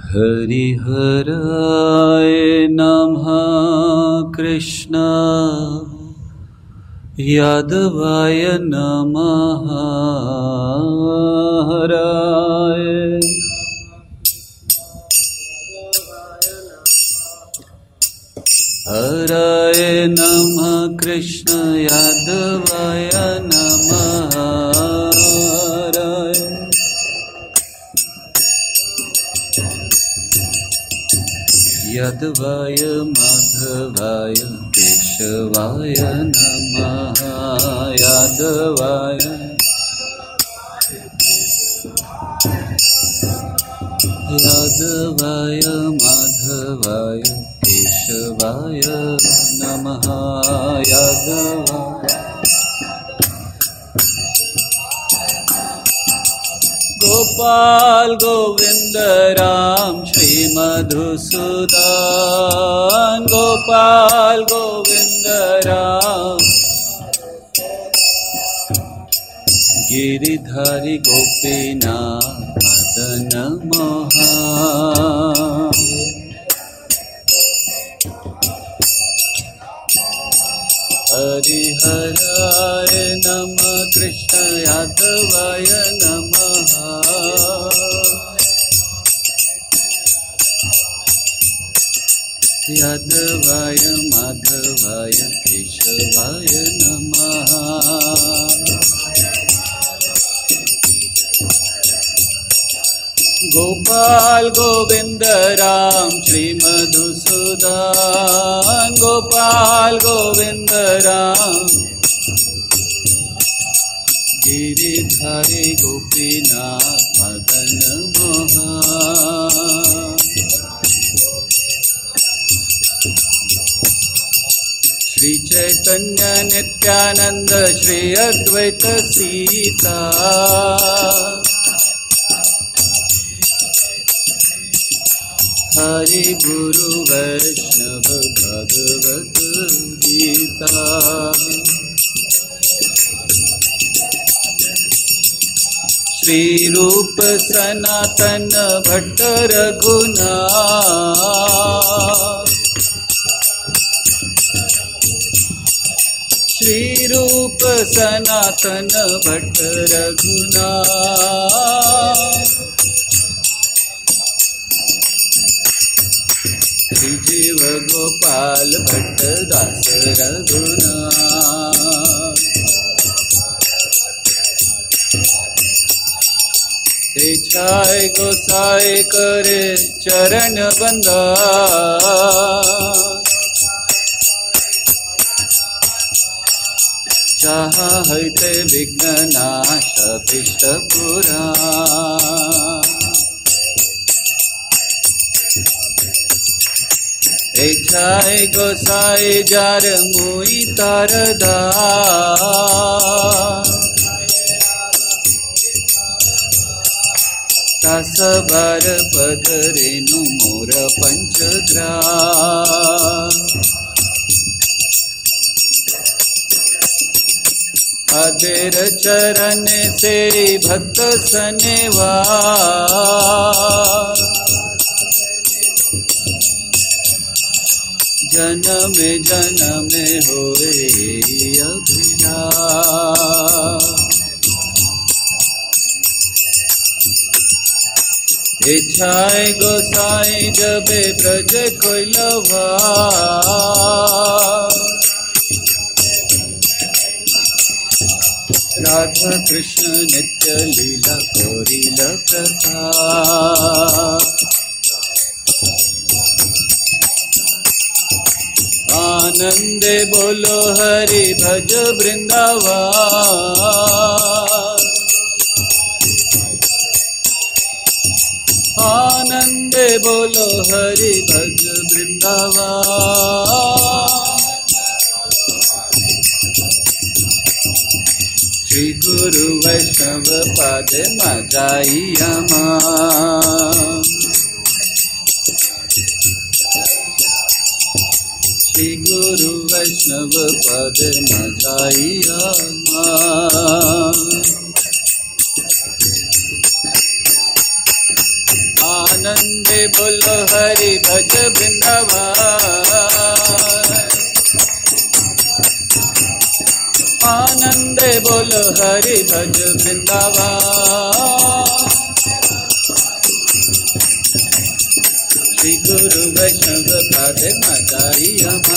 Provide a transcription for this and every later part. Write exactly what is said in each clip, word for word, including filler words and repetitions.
हरिहराय नमः कृष्ण यादवाय नमः हराय हराय नमः कृष्ण यादवाय नमः हराय यादवाय माधवाय केशवाय नमः यादवाय यादवाय माधवाय केशवाय नमः यादवाय गोपाल गोविंद राम श्री मधुसूदन गोपाल गोविंद राम गिरिधारी गोपीनाथ मदन मोहन हरिहराय नमः कृष्ण यादवाय नमः यादवाय माधवाय केशवाय नमः गोपाल गोविंद राम श्री मधुसूदन गोपाल गोविंद राम गिरिधारी गोपीनाथ मदन मोहन श्री चैतन्य नित्यानंद श्री अद्वैत सीता हरि गुरु वैष्णव भगवत गीता श्री रूप सनातन भट्ट रघुनाथ श्री रूप सनातन भट्ट रघुनाथ श्री जीव गोपाल भट्ट दास रघुनाथ छाय गोसाई करे चरण बंदा जहाँ हते विघ्न नाश अभिष्ट पुराण छाय गोसाई जार मुई तार दास तास बार पद रेणु मोर पंचग्रास आदेर चरण से भक्त सनेवास जन्म जन्म होए अभिलाष इच्छाए गोसाई जबे ब्रज कोइलवा राधा कृष्ण नित्य लीला कोरिल कथा आनंदे बोलो हरि भज वृंदावन आनंदे बोलो हरि भज वृंदावन श्री गुरु वैष्णव पद मजाई अमान श्री गुरु वैष्णव पद मजाई अमान आनंदे बोलो हरि भज वृंदावन, आनंदे बोलो हरि भज वृंदावन। श्री गुरु वैष्णव पाद मदारी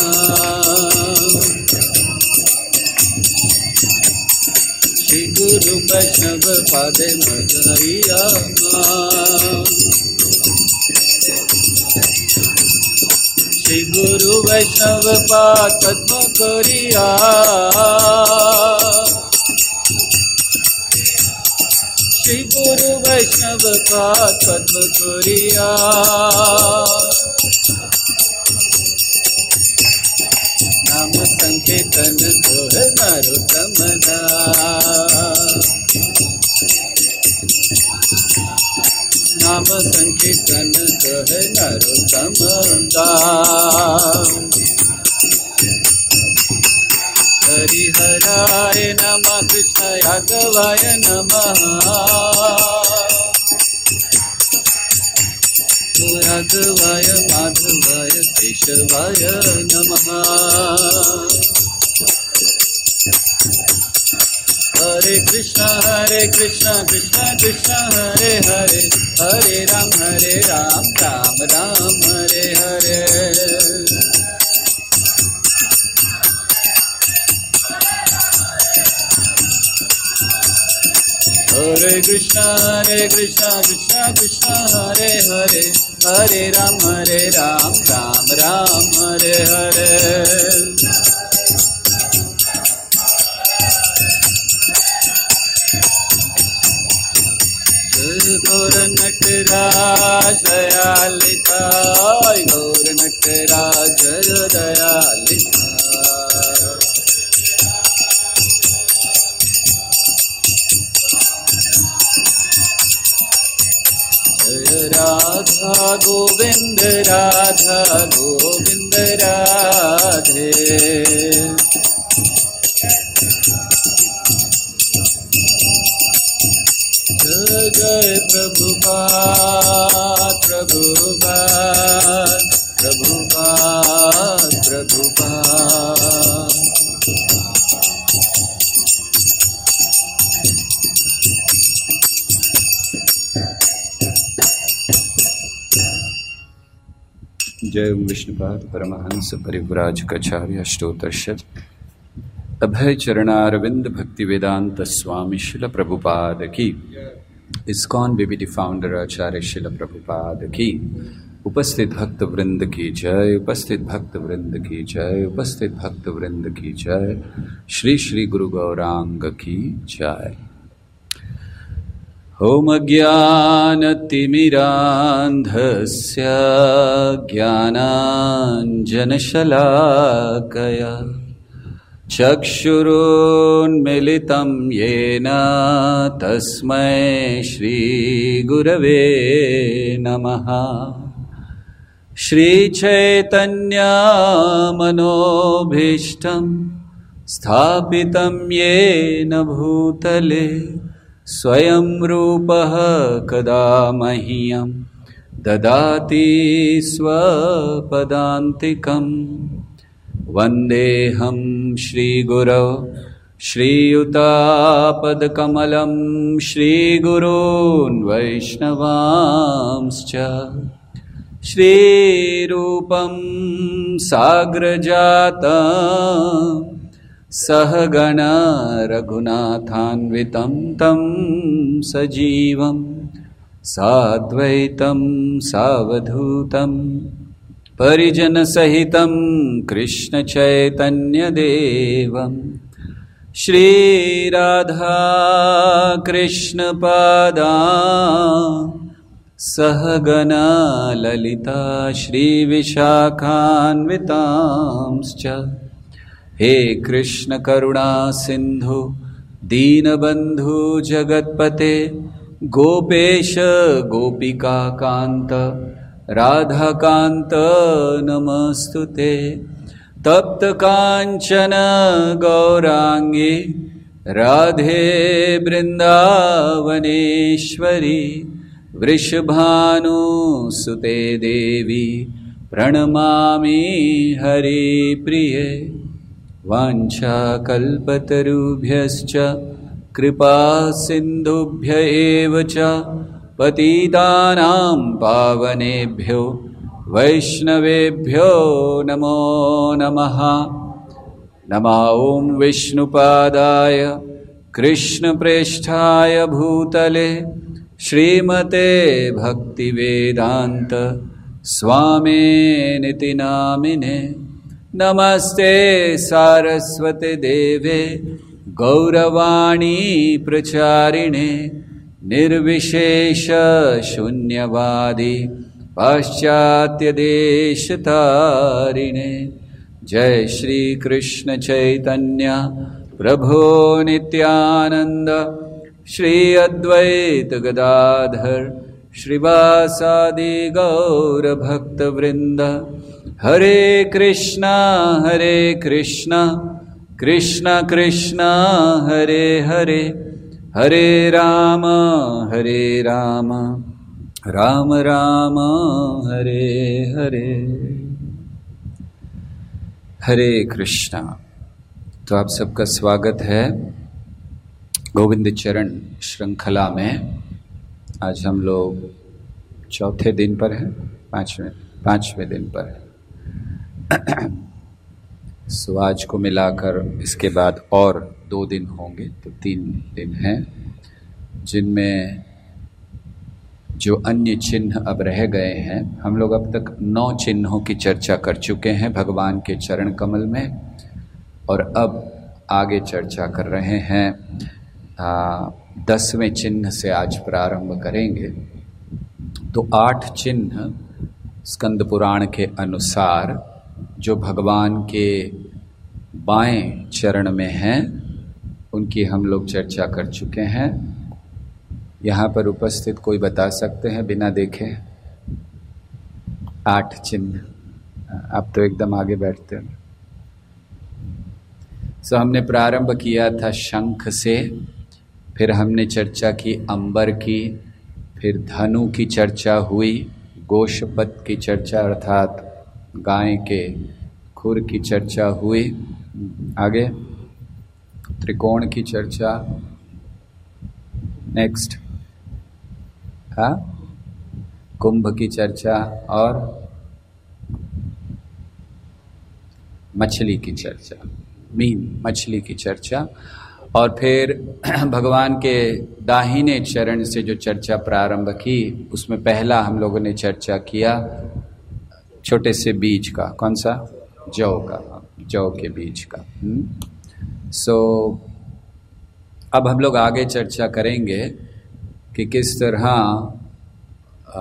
श्री गुरु वैष्णव पाद मदारी श्री गुरु वैष्णव पाद पद्म कोरिया, श्री गुरु वैष्णव पाद पद्म कोरिया। नाम संकीर्तन को है नरोत्तम दास, नाम संकीर्तन को है नरोत्तम दास। हरिहराय नमः कृष्ण यादवाय नमः, राघवाय माधवाय केशवाय नमः। हरे कृष्ण हरे कृष्ण कृष्ण कृष्ण हरे हरे, हरे राम हरे राम राम राम हरे हरे। हरे कृष्ण हरे कृष्ण कृष्ण कृष्ण हरे हरे, हरे राम हरे राम राम राम हरे हरे। गौर नटराज दयालिता, गौर नटराज दयालिता। राधा गोविंद राधा गोविंद राधे, जय जय प्रभुपाद प्रभुपाद प्रभुपाद प्रभुपाद। जय विष्णुपाद परमहंस परिव्राजकाचार्य अष्टोत्तरशत अभय चरणारविंद भक्ति वेदांत स्वामी शिल प्रभुपाद की। इस्कॉन बीबीटी फाउंडर आचार्य शिल प्रभुपाद की। उपस्थित भक्त वृंद की जय, उपस्थित भक्त वृंद की जय, उपस्थित भक्त वृंद की जय। श्री श्री गुरु गौरांग की जय। ओम अज्ञानतिमिरान्धस्य ज्ञानाञ्जनशलाकया चक्षुरुन्मिलितं येन तस्मै श्रीगुरवे नमः। श्रीचैतन्यमनोभीष्टं स्थापितं येन भूतले स्वयं रूपः कदा मह्यं ददाति स्वपदान्तिकम्। वन्देऽहं श्रीगुरौ श्रीयुतापदकमलं श्रीगुरून् वैष्णवांश्च श्रीरूपं साग्रजातं सहगणा रघुनाथान्वितं तं सजीवं साद्वैतं सावधूतं परिजनसहितं कृष्णचैतन्यदेवं श्रीराधा कृष्णपादान् सहगणा ललिता श्रीविशाखान्वितांश्च। हे कृष्ण करुणा सिंधु दीनबंधु जगत्पते गोपेश गोपिका कांत राधाकांत नमस्तुते। तप्त कांचन गौरांगी राधे वृंदावनेश्वरी वृषभानुसुते देवी प्रणमामि हरिप्रिये। वाञ्छाकल्पतरुभ्यश्च कृपा सिन्धुभ्य एव च पतितानां पावनेभ्यो वैष्णवेभ्यो नमो नमः। नमः ॐ विष्णुपादाय कृष्णप्रेष्ठाय भूतले श्रीमते भक्तिवेदान्त स्वामिनिति नामिने। नमस्ते सारस्वते देवे गौरवाणी प्रचारिणे निर्विशेष शून्यवादी पाश्चात्य देशतारिणे। जय श्री कृष्ण चैतन्य प्रभो नित्यानंद श्री अद्वैत गदाधर श्रीवासादि गौर भक्त वृंद। हरे कृष्णा हरे कृष्णा कृष्णा कृष्णा हरे हरे हरे राम हरे राम राम राम हरे हरे। हरे कृष्णा। तो आप सबका स्वागत है गोविंद चरण श्रृंखला में। आज हम लोग चौथे दिन पर हैं, पांचवें पांचवें दिन पर है। सो आज को मिलाकर इसके बाद और दो दिन होंगे, तो तीन दिन हैं, जिनमें जो अन्य चिन्ह अब रह गए हैं। हम लोग अब तक नौ चिन्हों की चर्चा कर चुके हैं भगवान के चरण कमल में, और अब आगे चर्चा कर रहे हैं आ, दसवें चिन्ह से आज प्रारंभ करेंगे। तो आठ चिन्ह स्कंद पुराण के अनुसार जो भगवान के बाएं चरण में हैं, उनकी हम लोग चर्चा कर चुके हैं। यहाँ पर उपस्थित कोई बता सकते हैं बिना देखे? आठ चिन्ह। आप तो एकदम आगे बैठते हैं। सो हमने प्रारंभ किया था शंख से, फिर हमने चर्चा की अंबर की, फिर धनु की चर्चा हुई, गोशपत की चर्चा अर्थात गाय के खुर की चर्चा हुई, आगे त्रिकोण की चर्चा, नेक्स्ट हाँ कुंभ की चर्चा, और मछली की चर्चा, मीन मछली की चर्चा। और फिर भगवान के दाहिने चरण से जो चर्चा प्रारंभ की, उसमें पहला हम लोगों ने चर्चा किया छोटे से बीज का। कौन सा? जौ का, जौ के बीज का। सो so, अब हम लोग आगे चर्चा करेंगे कि किस तरह आ,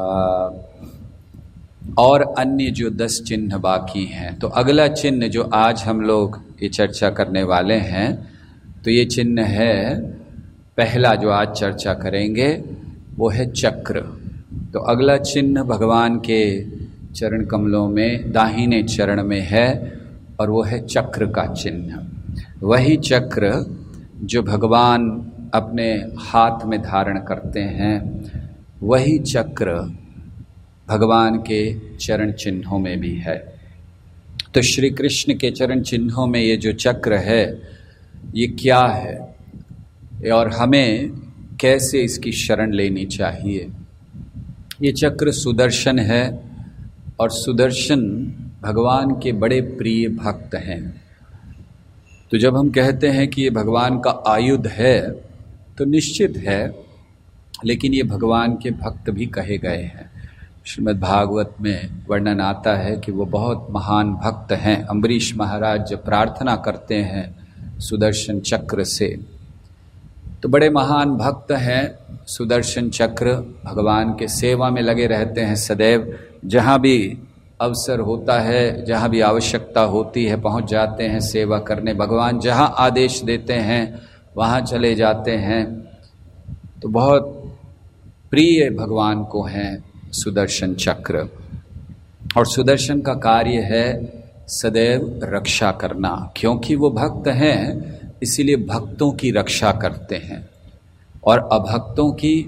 और अन्य जो दस चिन्ह बाकी हैं। तो अगला चिन्ह जो आज हम लोग ये चर्चा करने वाले हैं, तो ये चिन्ह है पहला जो आज चर्चा करेंगे, वो है चक्र। तो अगला चिन्ह भगवान के चरण कमलों में दाहिने चरण में है, और वो है चक्र का चिन्ह। वही चक्र जो भगवान अपने हाथ में धारण करते हैं, वही चक्र भगवान के चरण चिन्हों में भी है। तो श्री कृष्ण के चरण चिन्हों में ये जो चक्र है, ये क्या है और हमें कैसे इसकी शरण लेनी चाहिए? ये चक्र सुदर्शन है, और सुदर्शन भगवान के बड़े प्रिय भक्त हैं। तो जब हम कहते हैं कि ये भगवान का आयुध है, तो निश्चित है, लेकिन ये भगवान के भक्त भी कहे गए हैं। श्रीमद् भागवत में वर्णन आता है कि वो बहुत महान भक्त हैं। अम्बरीश महाराज जब प्रार्थना करते हैं सुदर्शन चक्र से, तो बड़े महान भक्त हैं। सुदर्शन चक्र भगवान के सेवा में लगे रहते हैं सदैव। जहाँ भी अवसर होता है, जहाँ भी आवश्यकता होती है, पहुँच जाते हैं सेवा करने। भगवान जहाँ आदेश देते हैं वहाँ चले जाते हैं। तो बहुत प्रिय भगवान को हैं सुदर्शन चक्र। और सुदर्शन का कार्य है सदैव रक्षा करना, क्योंकि वो भक्त हैं, इसीलिए भक्तों की रक्षा करते हैं। और अभक्तों की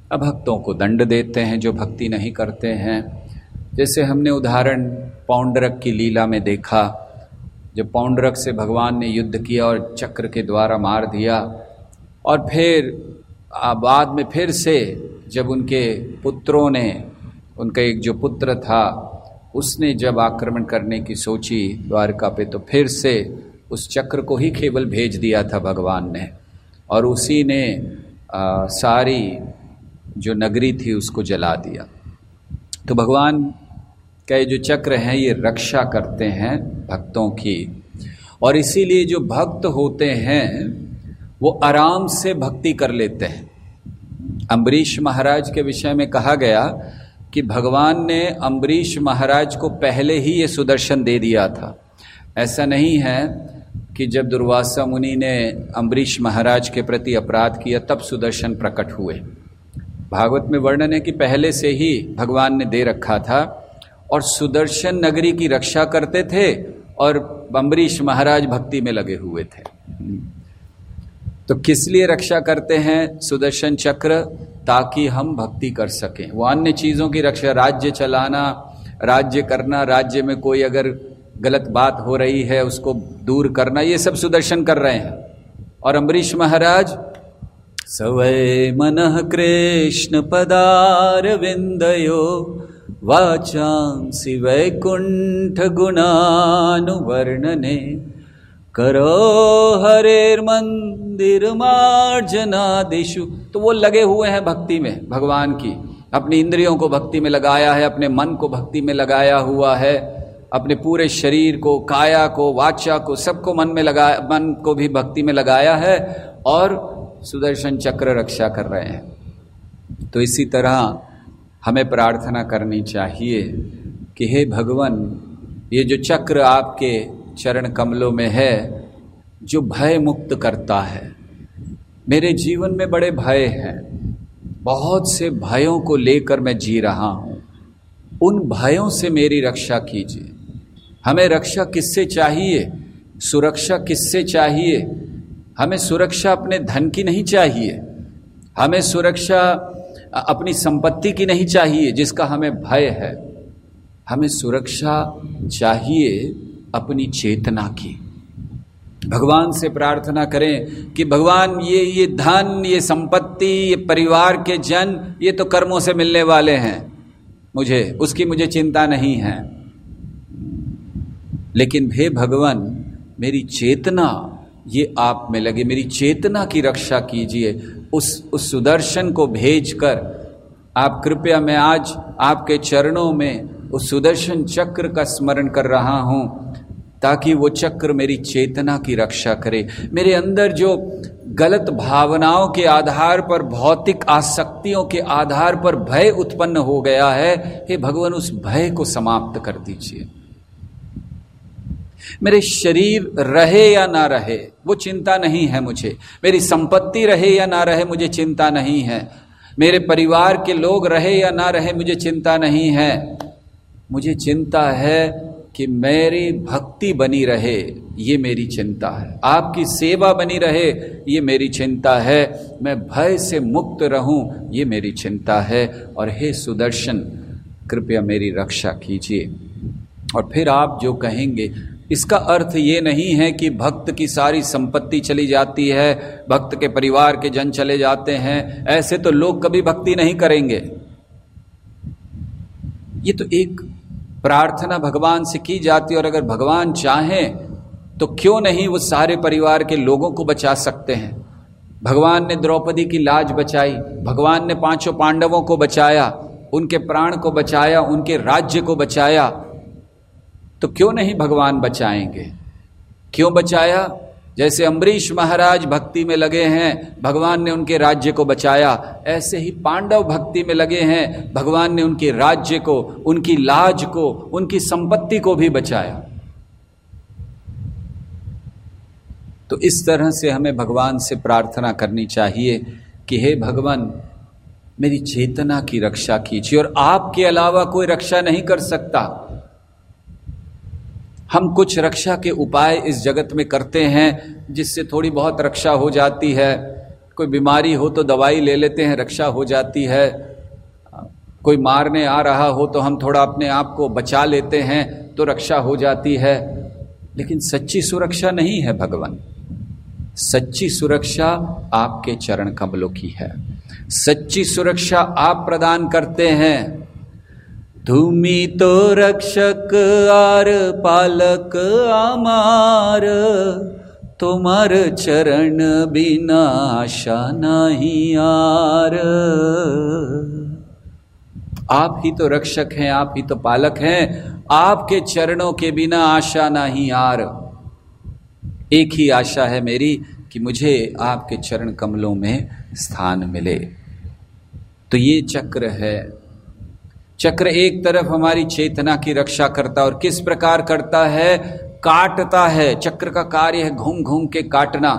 अभक्तों को दंड देते हैं जो भक्ति नहीं करते हैं। जैसे हमने उदाहरण पौंडरक की लीला में देखा, जब पौंडरक से भगवान ने युद्ध किया और चक्र के द्वारा मार दिया, और फिर बाद में फिर से जब उनके पुत्रों ने, उनका एक जो पुत्र था उसने जब आक्रमण करने की सोची द्वारका पे, तो फिर से उस चक्र को ही केवल भेज दिया था भगवान ने, और उसी ने आ, सारी जो नगरी थी उसको जला दिया। तो भगवान का ये जो चक्र हैं ये रक्षा करते हैं भक्तों की, और इसीलिए जो भक्त होते हैं वो आराम से भक्ति कर लेते हैं। अम्बरीश महाराज के विषय में कहा गया कि भगवान ने अम्बरीश महाराज को पहले ही ये सुदर्शन दे दिया था। ऐसा नहीं है कि जब दुर्वासा मुनि ने अम्बरीश महाराज के प्रति अपराध किया तब सुदर्शन प्रकट हुए। भागवत में वर्णन है कि पहले से ही भगवान ने दे रखा था, और सुदर्शन नगरी की रक्षा करते थे और अम्बरीश महाराज भक्ति में लगे हुए थे। तो किस लिए रक्षा करते हैं सुदर्शन चक्र? ताकि हम भक्ति कर सकें। वो अन्य चीज़ों की रक्षा, राज्य चलाना, राज्य करना, राज्य में कोई अगर गलत बात हो रही है उसको दूर करना, ये सब सुदर्शन कर रहे हैं। और अम्बरीश महाराज सवै मनः कृष्ण पदारविंदयो वाचांसि वैकुंठ गुणानुवर्णने करो हरेर मंदिर मार्जनादिषु। तो वो लगे हुए हैं भक्ति में भगवान की, अपनी इंद्रियों को भक्ति में लगाया है, अपने मन को भक्ति में लगाया हुआ है, अपने पूरे शरीर को, काया को, वाचा को, सबको मन में लगा, मन को भी भक्ति में लगाया है, और सुदर्शन चक्र रक्षा कर रहे हैं। तो इसी तरह हमें प्रार्थना करनी चाहिए कि हे भगवान, ये जो चक्र आपके चरण कमलों में है जो भय मुक्त करता है, मेरे जीवन में बड़े भय हैं, बहुत से भयों को लेकर मैं जी रहा हूं, उन भयों से मेरी रक्षा कीजिए। हमें रक्षा किससे चाहिए? सुरक्षा किससे चाहिए? हमें सुरक्षा अपने धन की नहीं चाहिए, हमें सुरक्षा अपनी संपत्ति की नहीं चाहिए जिसका हमें भय है, हमें सुरक्षा चाहिए अपनी चेतना की। भगवान से प्रार्थना करें कि भगवान ये ये धन, ये संपत्ति, ये परिवार के जन, ये तो कर्मों से मिलने वाले हैं, मुझे उसकी मुझे चिंता नहीं है, लेकिन हे भगवान मेरी चेतना ये आप में लगे, मेरी चेतना की रक्षा कीजिए। उस उस सुदर्शन को भेजकर आप कृपया, मैं आज आपके चरणों में उस सुदर्शन चक्र का स्मरण कर रहा हूं ताकि वो चक्र मेरी चेतना की रक्षा करे। मेरे अंदर जो गलत भावनाओं के आधार पर, भौतिक आसक्तियों के आधार पर भय उत्पन्न हो गया है, हे भगवान उस भय को समाप्त कर दीजिए। मेरे शरीर रहे या ना रहे वो चिंता नहीं है मुझे, मेरी संपत्ति रहे या ना रहे मुझे चिंता नहीं है, मेरे परिवार के लोग रहे या ना रहे मुझे चिंता नहीं है, मुझे चिंता है कि मेरी भक्ति बनी रहे, ये मेरी चिंता है, आपकी सेवा बनी रहे, ये मेरी चिंता है, मैं भय से मुक्त रहूं, ये मेरी चिंता है। और हे सुदर्शन कृपया मेरी रक्षा कीजिए। और फिर आप जो कहेंगे, इसका अर्थ ये नहीं है कि भक्त की सारी संपत्ति चली जाती है, भक्त के परिवार के जन चले जाते हैं, ऐसे तो लोग कभी भक्ति नहीं करेंगे। ये तो एक प्रार्थना भगवान से की जाती है, और अगर भगवान चाहें तो क्यों नहीं वो सारे परिवार के लोगों को बचा सकते हैं। भगवान ने द्रौपदी की लाज बचाई, भगवान ने पांचों पांडवों को बचाया, उनके प्राण को बचाया, उनके राज्य को बचाया, तो क्यों नहीं भगवान बचाएंगे? क्यों बचाया? जैसे अम्बरीश महाराज भक्ति में लगे हैं, भगवान ने उनके राज्य को बचाया, ऐसे ही पांडव भक्ति में लगे हैं, भगवान ने उनके राज्य को, उनकी लाज को, उनकी संपत्ति को भी बचाया। तो इस तरह से हमें भगवान से प्रार्थना करनी चाहिए कि हे भगवान मेरी चेतना की रक्षा कीजिए, और आपके अलावा कोई रक्षा नहीं कर सकता। हम कुछ रक्षा के उपाय इस जगत में करते हैं जिससे थोड़ी बहुत रक्षा हो जाती है, कोई बीमारी हो तो दवाई ले लेते हैं, रक्षा हो जाती है। कोई मारने आ रहा हो तो हम थोड़ा अपने आप को बचा लेते हैं तो रक्षा हो जाती है। लेकिन सच्ची सुरक्षा नहीं है भगवान। सच्ची सुरक्षा आपके चरण कमलों की है। सच्ची सुरक्षा आप प्रदान करते हैं। तुमी तो रक्षक आर पालक आमार, तुम्हार चरण बिना आशा नहीं आर। आप ही तो रक्षक हैं, आप ही तो पालक हैं, आपके चरणों के बिना आशा नहीं आर। एक ही आशा है मेरी कि मुझे आपके चरण कमलों में स्थान मिले। तो ये चक्र है। चक्र एक तरफ हमारी चेतना की रक्षा करता है, और किस प्रकार करता है? काटता है। चक्र का कार्य है घूम घूम के काटना।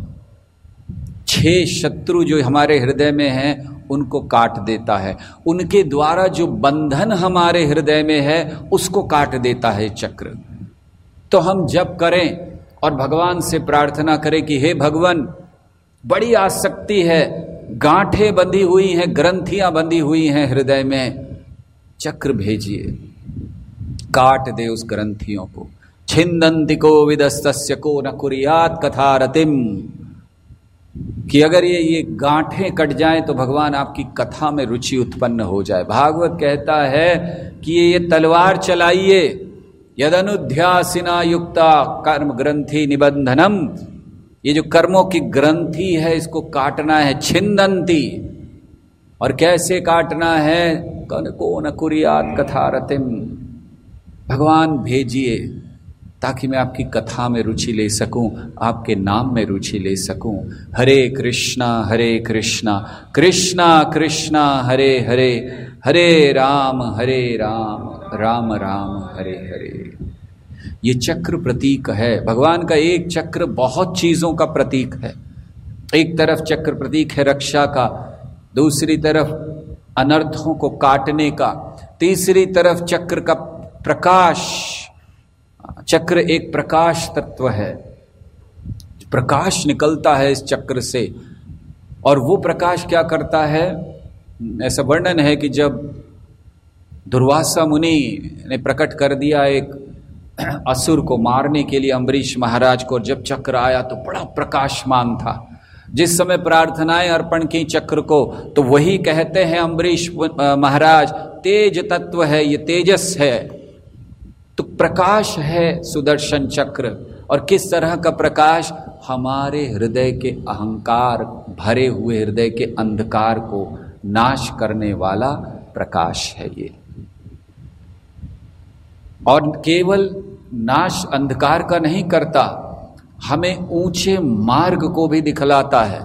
छह शत्रु जो हमारे हृदय में हैं उनको काट देता है। उनके द्वारा जो बंधन हमारे हृदय में है उसको काट देता है चक्र। तो हम जप करें और भगवान से प्रार्थना करें कि हे भगवान, बड़ी आसक्ति है, गांठें बंधी हुई हैं, ग्रंथियां बंधी हुई हैं हृदय में, चक्र भेजिए, काट दे उस ग्रंथियों को। छिंदन्ति को विदस्तस्य को न कुर्यात कथा रतिम, कि अगर ये ये गांठें कट जाएं तो भगवान आपकी कथा में रुचि उत्पन्न हो जाए। भागवत कहता है कि ये, ये तलवार चलाइए, यदनुध्यासिना युक्ता कर्म ग्रंथि निबंधनम, ये जो कर्मों की ग्रंथि है इसको काटना है। छिंदन्ति, और कैसे काटना है? कन को न कुर्यात कथा रतिम, भगवान भेजिए ताकि मैं आपकी कथा में रुचि ले सकूं, आपके नाम में रुचि ले सकूं। हरे कृष्णा हरे कृष्णा कृष्णा कृष्णा हरे हरे, हरे राम हरे राम राम राम हरे हरे। ये चक्र प्रतीक है। भगवान का एक चक्र बहुत चीजों का प्रतीक है। एक तरफ चक्र प्रतीक है रक्षा का, दूसरी तरफ अनर्थों को काटने का, तीसरी तरफ चक्र का प्रकाश। चक्र एक प्रकाश तत्व है, प्रकाश निकलता है इस चक्र से। और वो प्रकाश क्या करता है? ऐसा वर्णन है कि जब दुर्वासा मुनि ने प्रकट कर दिया एक असुर को मारने के लिए अम्बरीश महाराज को, जब चक्र आया तो बड़ा प्रकाशमान था। जिस समय प्रार्थनाएं अर्पण की चक्र को, तो वही कहते हैं अम्बरीश महाराज, तेज तत्व है, ये तेजस है। तो प्रकाश है सुदर्शन चक्र। और किस तरह का प्रकाश? हमारे हृदय के अहंकार भरे हुए हृदय के अंधकार को नाश करने वाला प्रकाश है ये। और केवल नाश अंधकार का नहीं करता, हमें ऊंचे मार्ग को भी दिखलाता है।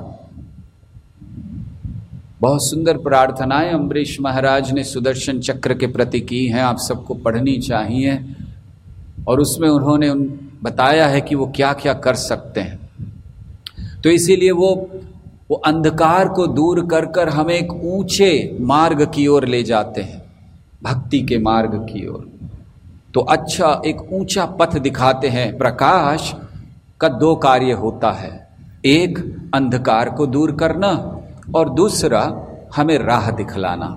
बहुत सुंदर प्रार्थनाएं अम्बरीश महाराज ने सुदर्शन चक्र के प्रति की हैं, आप सबको पढ़नी चाहिए। और उसमें उन्होंने बताया है कि वो क्या क्या कर सकते हैं। तो इसीलिए वो वो अंधकार को दूर कर कर हमें एक ऊंचे मार्ग की ओर ले जाते हैं, भक्ति के मार्ग की ओर। तो अच्छा एक ऊंचा पथ दिखाते हैं। प्रकाश का दो कार्य होता है, एक अंधकार को दूर करना और दूसरा हमें राह दिखलाना।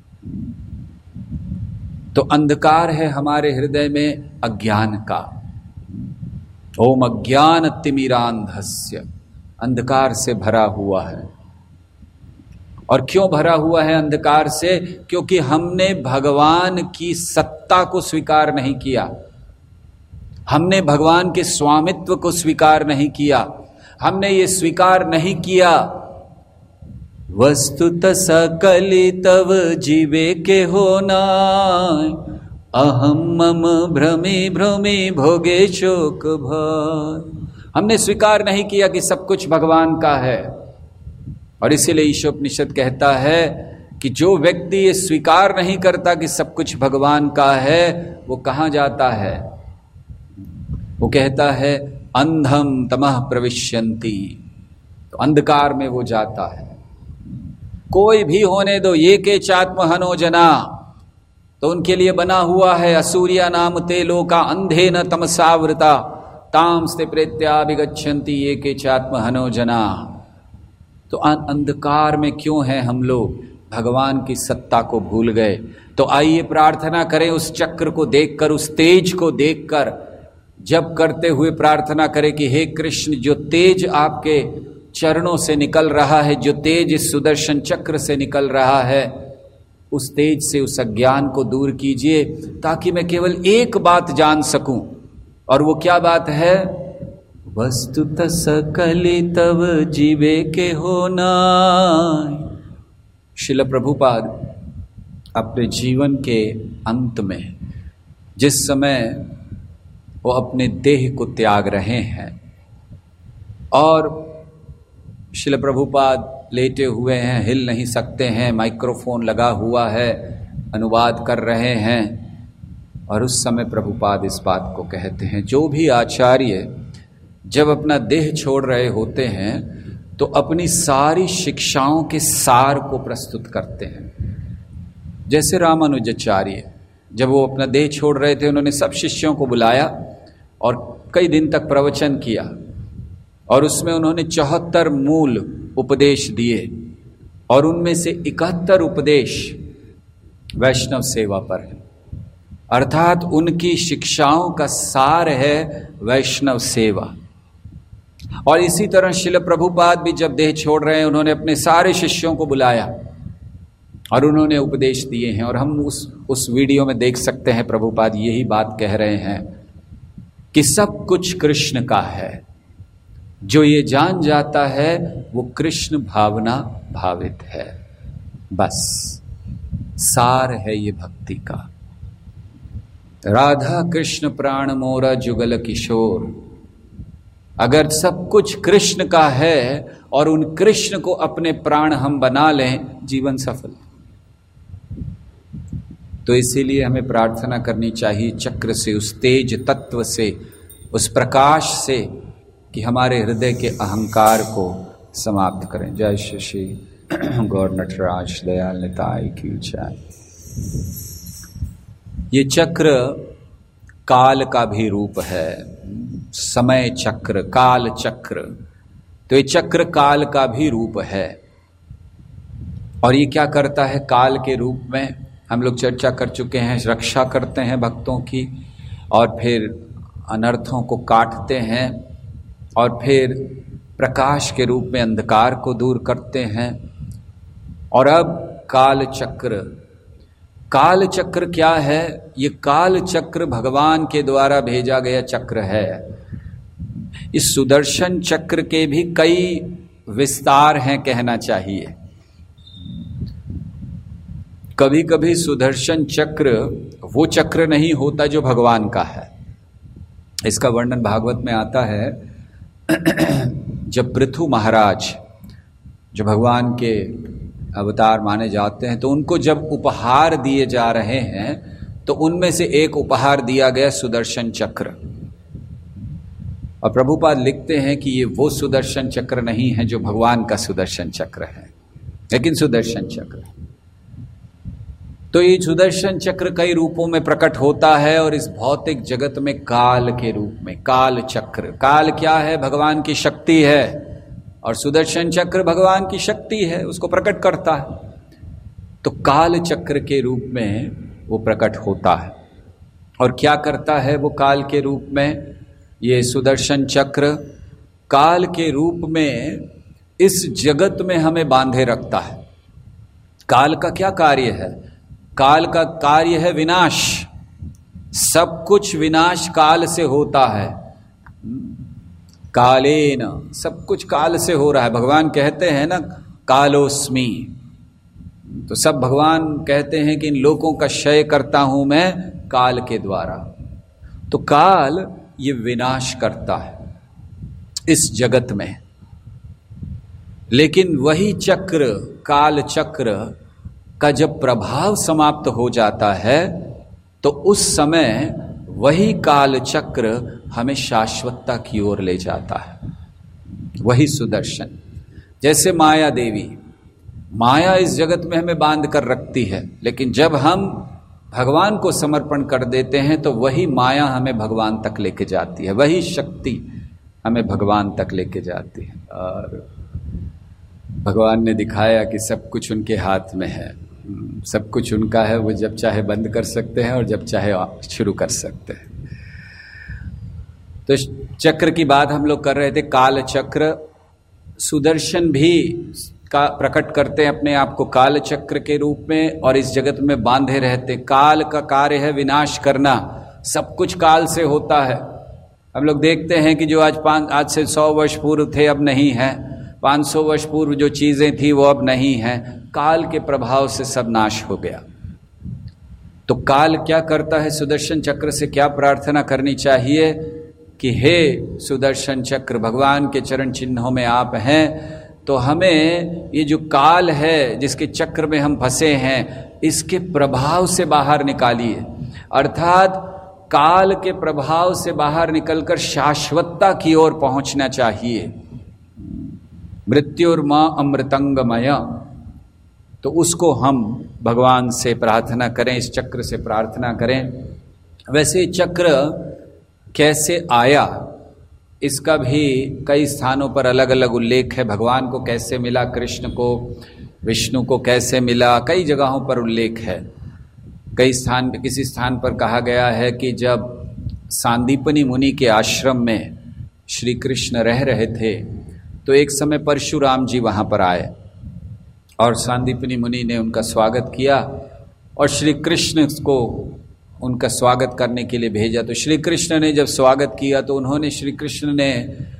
तो अंधकार है हमारे हृदय में अज्ञान का। ओम अज्ञान तिमिरांधस्य, अंधकार से भरा हुआ है। और क्यों भरा हुआ है अंधकार से? क्योंकि हमने भगवान की सत्ता को स्वीकार नहीं किया, हमने भगवान के स्वामित्व को स्वीकार नहीं किया, हमने ये स्वीकार नहीं किया वस्तुत सकली तव जीवे के होना, अहम मम भ्रमे भ्रमे भोगे शोक भय। हमने स्वीकार नहीं किया कि सब कुछ भगवान का है। और इसीलिए ईशोपनिषद कहता है कि जो व्यक्ति ये स्वीकार नहीं करता कि सब कुछ भगवान का है, वो कहाँ जाता है? वो कहता है अंधम तमः प्रविश्यन्ति, तो अंधकार में वो जाता है। कोई भी होने दो, ये के चात्म हनो जना, तो उनके लिए बना हुआ है असूर्या नाम ते लोका अंधे न तमसावृता तामस्ते प्रेत्याभिगच्छन्ति ये के चात्म हनो जना। तो अंधकार में क्यों हैं हम लोग, भगवान की सत्ता को भूल गए। तो आइए प्रार्थना करें उस चक्र को देखकर, उस तेज को देखकर, जब करते हुए प्रार्थना करें कि हे कृष्ण, जो तेज आपके चरणों से निकल रहा है, जो तेज इस सुदर्शन चक्र से निकल रहा है, उस तेज से उस अज्ञान को दूर कीजिए, ताकि मैं केवल एक बात जान सकूं। और वो क्या बात है? वस्तुतः सकली तव जीवे के होना। श्रील प्रभुपाद अपने जीवन के अंत में, जिस समय वो अपने देह को त्याग रहे हैं और श्रील प्रभुपाद लेटे हुए हैं, हिल नहीं सकते हैं, माइक्रोफोन लगा हुआ है, अनुवाद कर रहे हैं, और उस समय प्रभुपाद इस बात को कहते हैं, जो भी आचार्य जब अपना देह छोड़ रहे होते हैं तो अपनी सारी शिक्षाओं के सार को प्रस्तुत करते हैं। जैसे रामानुजाचार्य जब वो अपना देह छोड़ रहे थे, उन्होंने सब शिष्यों को बुलाया और कई दिन तक प्रवचन किया, और उसमें उन्होंने चौहत्तर मूल उपदेश दिए, और उनमें से इकहत्तर उपदेश वैष्णव सेवा पर है। अर्थात उनकी शिक्षाओं का सार है वैष्णव सेवा। और इसी तरह श्रील प्रभुपाद भी जब देह छोड़ रहे हैं, उन्होंने अपने सारे शिष्यों को बुलाया और उन्होंने उपदेश दिए हैं। और हम उस उस वीडियो में देख सकते हैं प्रभुपाद यही बात कह रहे हैं कि सब कुछ कृष्ण का है, जो ये जान जाता है वो कृष्ण भावना भावित है। बस सार है ये भक्ति का। राधा कृष्ण प्राण मोरा जुगल किशोर। अगर सब कुछ कृष्ण का है और उन कृष्ण को अपने प्राण हम बना लें, जीवन सफल। तो इसीलिए हमें प्रार्थना करनी चाहिए चक्र से, उस तेज तत्व से, उस प्रकाश से, कि हमारे हृदय के अहंकार को समाप्त करें। जय श्री श्री गौर नटराज दयाल निताई की जय। ये चक्र काल का भी रूप है, समय चक्र, काल चक्र। तो ये चक्र काल का भी रूप है। और ये क्या करता है काल के रूप में? हम लोग चर्चा कर चुके हैं, रक्षा करते हैं भक्तों की, और फिर अनर्थों को काटते हैं, और फिर प्रकाश के रूप में अंधकार को दूर करते हैं। और अब काल चक्र, काल चक्र क्या है? ये काल चक्र भगवान के द्वारा भेजा गया चक्र है। इस सुदर्शन चक्र के भी कई विस्तार हैं, कहना चाहिए। कभी कभी सुदर्शन चक्र वो चक्र नहीं होता जो भगवान का है। इसका वर्णन भागवत में आता है, जब पृथु महाराज, जो भगवान के अवतार माने जाते हैं, तो उनको जब उपहार दिए जा रहे हैं, तो उनमें से एक उपहार दिया गया सुदर्शन चक्र। और प्रभुपाद लिखते हैं कि ये वो सुदर्शन चक्र नहीं है जो भगवान का सुदर्शन चक्र है, लेकिन सुदर्शन चक्र। तो ये सुदर्शन चक्र कई रूपों में प्रकट होता है, और इस भौतिक जगत में काल के रूप में। काल चक्र, काल क्या है? भगवान की शक्ति है, और सुदर्शन चक्र भगवान की शक्ति है, उसको प्रकट करता है। तो काल चक्र के रूप में वो प्रकट होता है। और क्या करता है वो काल के रूप में? ये सुदर्शन चक्र काल के रूप में इस जगत में हमें बांधे रखता है। काल का क्या कार्य है? काल का कार्य है विनाश। सब कुछ विनाश काल से होता है। कालेन, सब कुछ काल से हो रहा है। भगवान कहते हैं ना, कालोस्मि। तो सब भगवान कहते हैं कि इन लोकों का क्षय करता हूं मैं काल के द्वारा। तो काल ये विनाश करता है इस जगत में। लेकिन वही चक्र, काल चक्र का जब प्रभाव समाप्त हो जाता है, तो उस समय वही काल चक्र हमें शाश्वतता की ओर ले जाता है। वही सुदर्शन। जैसे माया देवी, माया इस जगत में हमें बांध कर रखती है, लेकिन जब हम भगवान को समर्पण कर देते हैं तो वही माया हमें भगवान तक लेके जाती है, वही शक्ति हमें भगवान तक लेके जाती है। और भगवान ने दिखाया कि सब कुछ उनके हाथ में है, सब कुछ उनका है, वो जब चाहे बंद कर सकते हैं और जब चाहे शुरू कर सकते हैं। तो चक्र की बात हम लोग कर रहे थे, काल चक्र। सुदर्शन भी का प्रकट करते हैं अपने आप को काल चक्र के रूप में और इस जगत में बांधे रहते। काल का कार्य है विनाश करना, सब कुछ काल से होता है। हम लोग देखते हैं कि जो आज पाँच आज से सौ वर्ष पूर्व थे अब नहीं है, पाँच सौ वर्ष पूर्व जो चीजें थी वो अब नहीं है, काल के प्रभाव से सब नाश हो गया। तो काल क्या करता है? सुदर्शन चक्र से क्या प्रार्थना करनी चाहिए कि हे सुदर्शन चक्र, भगवान के चरण चिन्हों में आप हैं, तो हमें ये जो काल है जिसके चक्र में हम फंसे हैं, इसके प्रभाव से बाहर निकालिए। अर्थात काल के प्रभाव से बाहर निकलकर शाश्वतता की ओर पहुंचना चाहिए। मृत्युर्मा अमृतंगमय, तो उसको हम भगवान से प्रार्थना करें, इस चक्र से प्रार्थना करें। वैसे चक्र कैसे आया इसका भी कई स्थानों पर अलग अलग उल्लेख है। भगवान को कैसे मिला, कृष्ण को, विष्णु को कैसे मिला, कई जगहों पर उल्लेख है। कई स्थान किसी स्थान पर कहा गया है कि जब सांदीपनी मुनि के आश्रम में श्री कृष्ण रह रहे थे तो एक समय परशुराम जी वहाँ पर आए और सांदीपनी मुनि ने उनका स्वागत किया और श्री कृष्ण को उनका स्वागत करने के लिए भेजा। तो श्री कृष्ण ने जब स्वागत किया तो उन्होंने श्री कृष्ण ने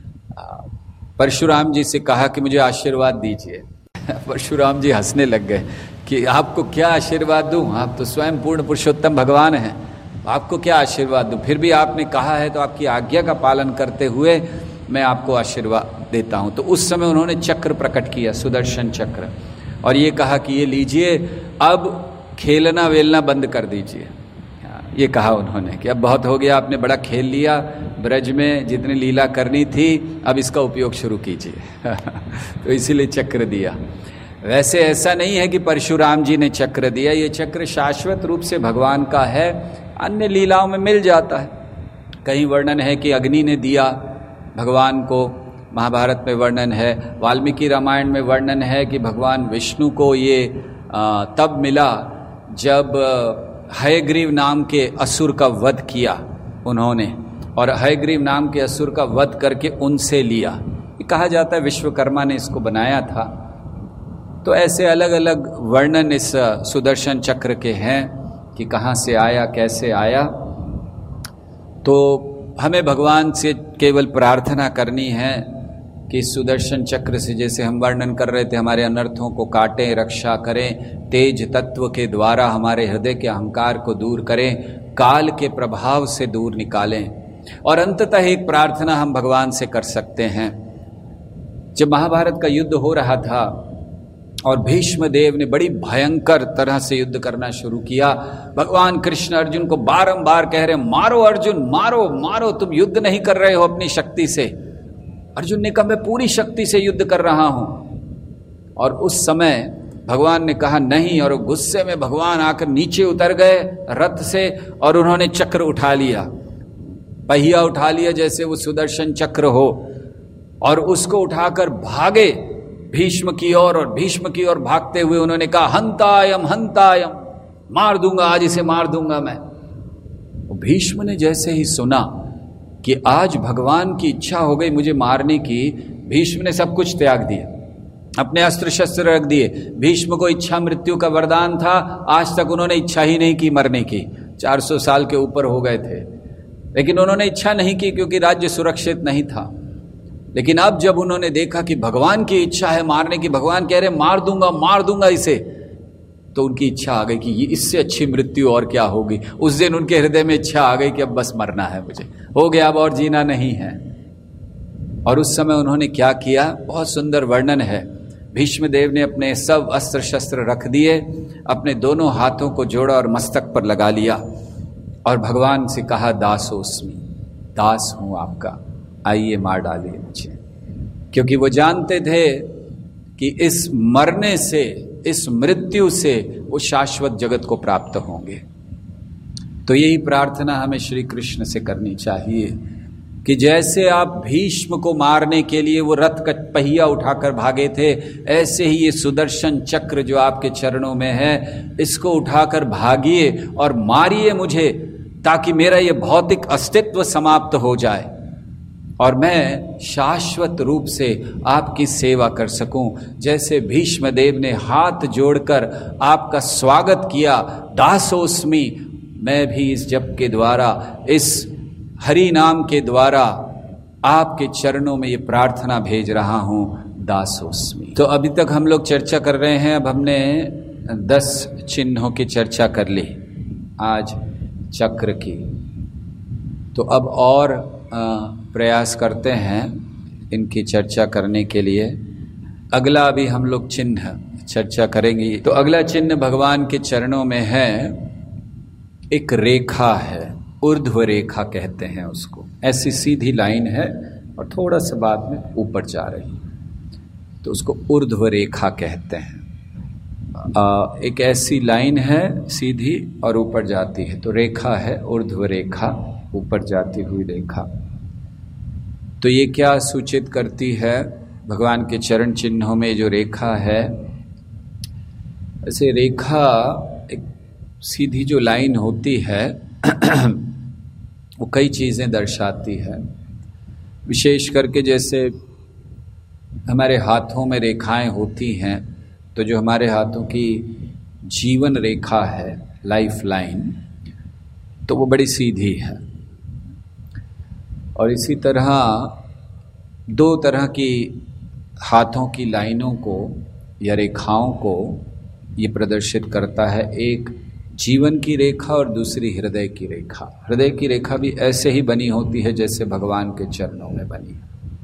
परशुराम जी से कहा कि मुझे आशीर्वाद दीजिए। परशुराम जी हंसने लग गए कि आपको क्या आशीर्वाद दूं, आप तो स्वयं पूर्ण पुरुषोत्तम भगवान हैं, आपको क्या आशीर्वाद दूं, फिर भी आपने कहा है तो आपकी आज्ञा का पालन करते हुए मैं आपको आशीर्वाद देता हूं। तो उस समय उन्होंने चक्र प्रकट किया, सुदर्शन चक्र, और ये कहा कि ये लीजिए, अब खेलना वेलना बंद कर दीजिए। ये कहा उन्होंने कि अब बहुत हो गया, आपने बड़ा खेल लिया, ब्रज में जितनी लीला करनी थी अब इसका उपयोग शुरू कीजिए। तो इसीलिए चक्र दिया। वैसे ऐसा नहीं है कि परशुराम जी ने चक्र दिया, ये चक्र शाश्वत रूप से भगवान का है, अन्य लीलाओं में मिल जाता है। कहीं वर्णन है कि अग्नि ने दिया भगवान को, महाभारत में वर्णन है, वाल्मीकि रामायण में वर्णन है कि भगवान विष्णु को ये तब मिला जब हयग्रीव नाम के असुर का वध किया उन्होंने, और हयग्रीव नाम के असुर का वध करके उनसे लिया। ये कहा जाता है विश्वकर्मा ने इसको बनाया था। तो ऐसे अलग अलग वर्णन इस सुदर्शन चक्र के हैं कि कहाँ से आया, कैसे आया। तो हमें भगवान से केवल प्रार्थना करनी है कि सुदर्शन चक्र से, जैसे हम वर्णन कर रहे थे, हमारे अनर्थों को काटें, रक्षा करें, तेज तत्व के द्वारा हमारे हृदय के अहंकार को दूर करें, काल के प्रभाव से दूर निकालें। और अंततः एक प्रार्थना हम भगवान से कर सकते हैं। जब महाभारत का युद्ध हो रहा था और भीष्म देव ने बड़ी भयंकर तरह से युद्ध करना शुरू किया, भगवान कृष्ण अर्जुन को बारंबार कह रहे, मारो अर्जुन, मारो मारो, तुम युद्ध नहीं कर रहे हो अपनी शक्ति से। अर्जुन ने कहा, मैं पूरी शक्ति से युद्ध कर रहा हूं। और उस समय भगवान ने कहा नहीं, और गुस्से में भगवान आकर नीचे उतर गए रथ से और उन्होंने चक्र उठा लिया, पहिया उठा लिया जैसे वो सुदर्शन चक्र हो, और उसको उठाकर भागे भीष्म की ओर, और भीष्म की ओर भागते हुए उन्होंने कहा, हंतायम हंतायम, मार दूंगा, आज इसे मार दूंगा मैं। भीष्म ने जैसे ही सुना कि आज भगवान की इच्छा हो गई मुझे मारने की, भीष्म ने सब कुछ त्याग दिया, अपने अस्त्र शस्त्र रख दिए। भीष्म को इच्छा मृत्यु का वरदान था, आज तक उन्होंने इच्छा ही नहीं की मरने की, चार सौ साल के ऊपर हो गए थे, लेकिन उन्होंने इच्छा नहीं की क्योंकि राज्य सुरक्षित नहीं था। लेकिन अब जब उन्होंने देखा कि भगवान की इच्छा है मारने की, भगवान कह रहे मार दूंगा मार दूंगा इसे, तो उनकी इच्छा आ गई कि ये इससे अच्छी मृत्यु और क्या होगी। उस दिन उनके हृदय में इच्छा आ गई कि अब बस मरना है, मुझे हो गया, अब और जीना नहीं है। और उस समय उन्होंने क्या किया, बहुत सुंदर वर्णन है। भीष्म देव ने अपने सब अस्त्र शस्त्र रख दिए, अपने दोनों हाथों को जोड़ा और मस्तक पर लगा लिया और भगवान से कहा, दासोस्मि, दास हूं आपका, आइए मार डालिए मुझे। क्योंकि वो जानते थे कि इस मरने से, इस मृत्यु से वो शाश्वत जगत को प्राप्त होंगे। तो यही प्रार्थना हमें श्री कृष्ण से करनी चाहिए कि जैसे आप भीष्म को मारने के लिए वो रथ का पहिया उठाकर भागे थे, ऐसे ही ये सुदर्शन चक्र जो आपके चरणों में है, इसको उठाकर भागिए और मारिए मुझे, ताकि मेरा ये भौतिक अस्तित्व समाप्त हो जाए और मैं शाश्वत रूप से आपकी सेवा कर सकूं। जैसे भीष्म देव ने हाथ जोड़कर आपका स्वागत किया, दासोस्मि, मैं भी इस जप के द्वारा, इस हरि नाम के द्वारा आपके चरणों में ये प्रार्थना भेज रहा हूं, दासोस्मि। तो अभी तक हम लोग चर्चा कर रहे हैं, अब हमने दस चिन्हों की चर्चा कर ली, आज चक्र की। तो अब और प्रयास करते हैं इनकी चर्चा करने के लिए। अगला भी हम लोग चिन्ह चर्चा करेंगे। तो अगला चिन्ह भगवान के चरणों में है, एक रेखा है, ऊर्ध्व रेखा कहते हैं उसको। ऐसी सीधी लाइन है और थोड़ा सा बाद में ऊपर जा रही है, तो उसको ऊर्ध्व रेखा कहते हैं। आ, एक ऐसी लाइन है सीधी और ऊपर जाती है, तो रेखा है ऊर्ध्व रेखा, ऊपर जाती हुई रेखा। तो ये क्या सूचित करती है? भगवान के चरण चिन्हों में जो रेखा है, ऐसे रेखा एक सीधी जो लाइन होती है वो कई चीज़ें दर्शाती है। विशेष करके जैसे हमारे हाथों में रेखाएं होती हैं, तो जो हमारे हाथों की जीवन रेखा है, लाइफ लाइन, तो वो बड़ी सीधी है। और इसी तरह दो तरह की हाथों की लाइनों को या रेखाओं को ये प्रदर्शित करता है, एक जीवन की रेखा और दूसरी हृदय की रेखा। हृदय की रेखा भी ऐसे ही बनी होती है जैसे भगवान के चरणों में बनी।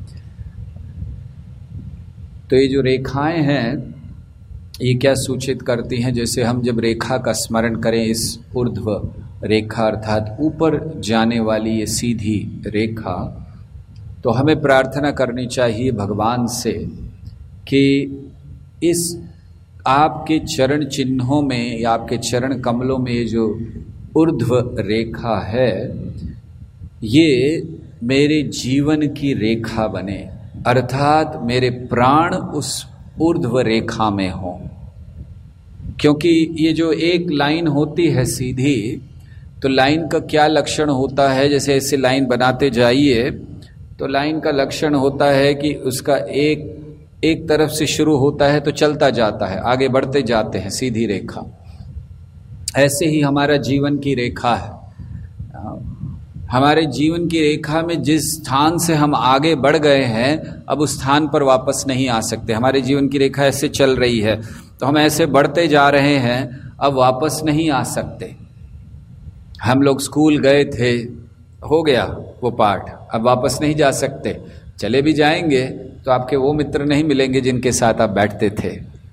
तो ये जो रेखाएं हैं, ये क्या सूचित करती हैं? जैसे हम जब रेखा का स्मरण करें, इस ऊर्ध्व रेखा अर्थात ऊपर जाने वाली ये सीधी रेखा, तो हमें प्रार्थना करनी चाहिए भगवान से कि इस आपके चरण चिन्हों में या आपके चरण कमलों में ये जो ऊर्ध्व रेखा है, ये मेरे जीवन की रेखा बने, अर्थात मेरे प्राण उस ऊर्ध्व रेखा में हों। क्योंकि ये जो एक लाइन होती है सीधी, तो लाइन का क्या लक्षण होता है? जैसे ऐसे लाइन बनाते जाइए तो लाइन का लक्षण होता है कि उसका एक एक तरफ से शुरू होता है तो चलता जाता है, आगे बढ़ते जाते हैं, सीधी रेखा। ऐसे ही हमारा जीवन की रेखा है। हमारे जीवन की रेखा में जिस स्थान से हम आगे बढ़ गए हैं, अब उस स्थान पर वापस नहीं आ सकते। हमारे जीवन की रेखा ऐसे चल रही है, तो हम ऐसे बढ़ते जा रहे हैं, अब वापस नहीं आ सकते। हम लोग स्कूल गए थे, हो गया वो पाठ, अब वापस नहीं जा सकते। चले भी जाएंगे तो आपके वो मित्र नहीं मिलेंगे जिनके साथ आप बैठते थे।